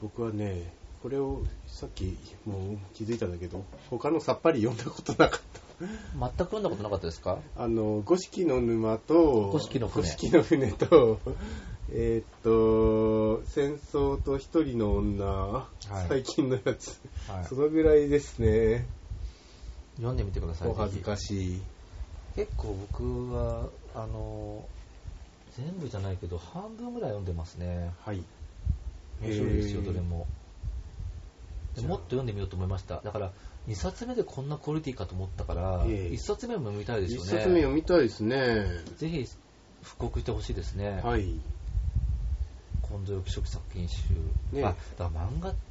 僕はね、これをさっきもう気づいたんだけど、他のさっぱり読んだことなかった。 全く読んだことなかったですか？ あの、五色の沼と、 五色の船。 五色の船と、えー、っと、戦争と一人の女、はい、最近のやつ、はい、そのぐらいですね。 読んでみてください。 お恥ずかしい。 結構僕は、あの、全部じゃないけど、半分ぐらい読んでますね。 はい。 面白いですよ、どれも。でもっと読んでみようと思いました。だから、にさつめでこんなクオリティかと思ったから、えー、いっさつめも読みたいですよね。 いっさつめ読みたいですね。 ぜひ、復刻してほしいですね。 はい。 近藤義書作品集。ね、あ、だから漫画って、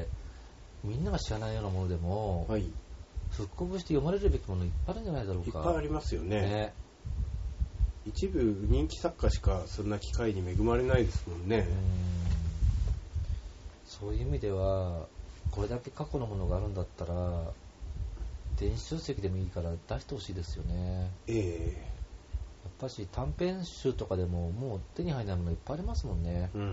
みんなが知らないようなものでも、はい、復刻して読まれるべきものいっぱいあるんじゃないだろうか。 いっぱいありますよね。ね、一部人気作家しかそんな機会に恵まれないですもんね。うん、 そういう意味ではこれだけ過去のものがあるんだったら電子書籍でもいいから出してほしいですよね。 ええ、やっぱし短編集とかでももう手に入らないものいっぱいありますもんね。うん、うん、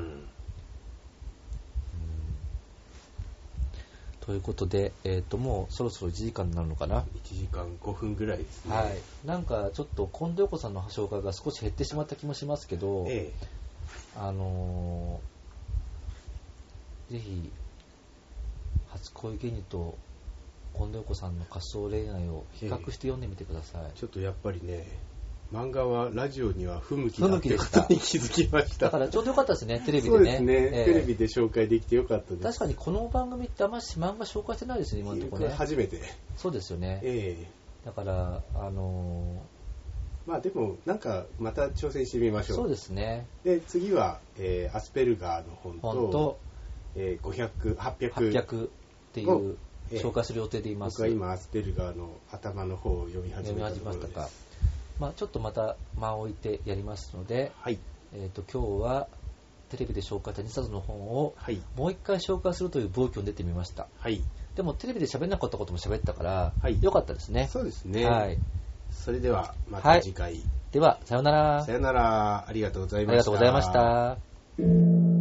ということで、えーと、もうそろそろいちじかんになるのかな。 いちじかんごふんぐらいですね。 はい。なんかちょっと近藤子さんの紹介が少し減ってしまった気もしますけど、ええ、あのー、ぜひ初恋ゲニと近藤子さんの滑走恋愛を比較して読んでみてください。ええ、 ちょっとやっぱりね、漫画はラジオには不向きだってことに気づきました。 だからちょうどよかったですね、テレビでね。 そうですね、えー、テレビで紹介できてよかったです。 確かにこの番組ってあんまり漫画紹介してないですね、今のところね。 初めて。 そうですよね。えー、だから、あのー、まあでも、なんかまた挑戦してみましょう。 そうですね。 で、次は、えー、アスペルガーの本と、 本とえー、ごひゃく、はっぴゃく。 はっぴゃくっていう紹介する予定でいます。 僕は今、アスペルガーの頭の方を読み始めたところです。読み始めましたか。 まあ、ちょっとまた間を置いてやりますので、はい、えーと、今日はテレビで紹介したにさつの本をもう一回紹介するという暴挙に出てみました。はい、でもテレビで喋んなかったことも喋ったから、はい、よかったですね。 そうですね。はい、それではまた次回。はい、 ではさよなら。 さよなら。ありがとうございました。 ありがとうございました。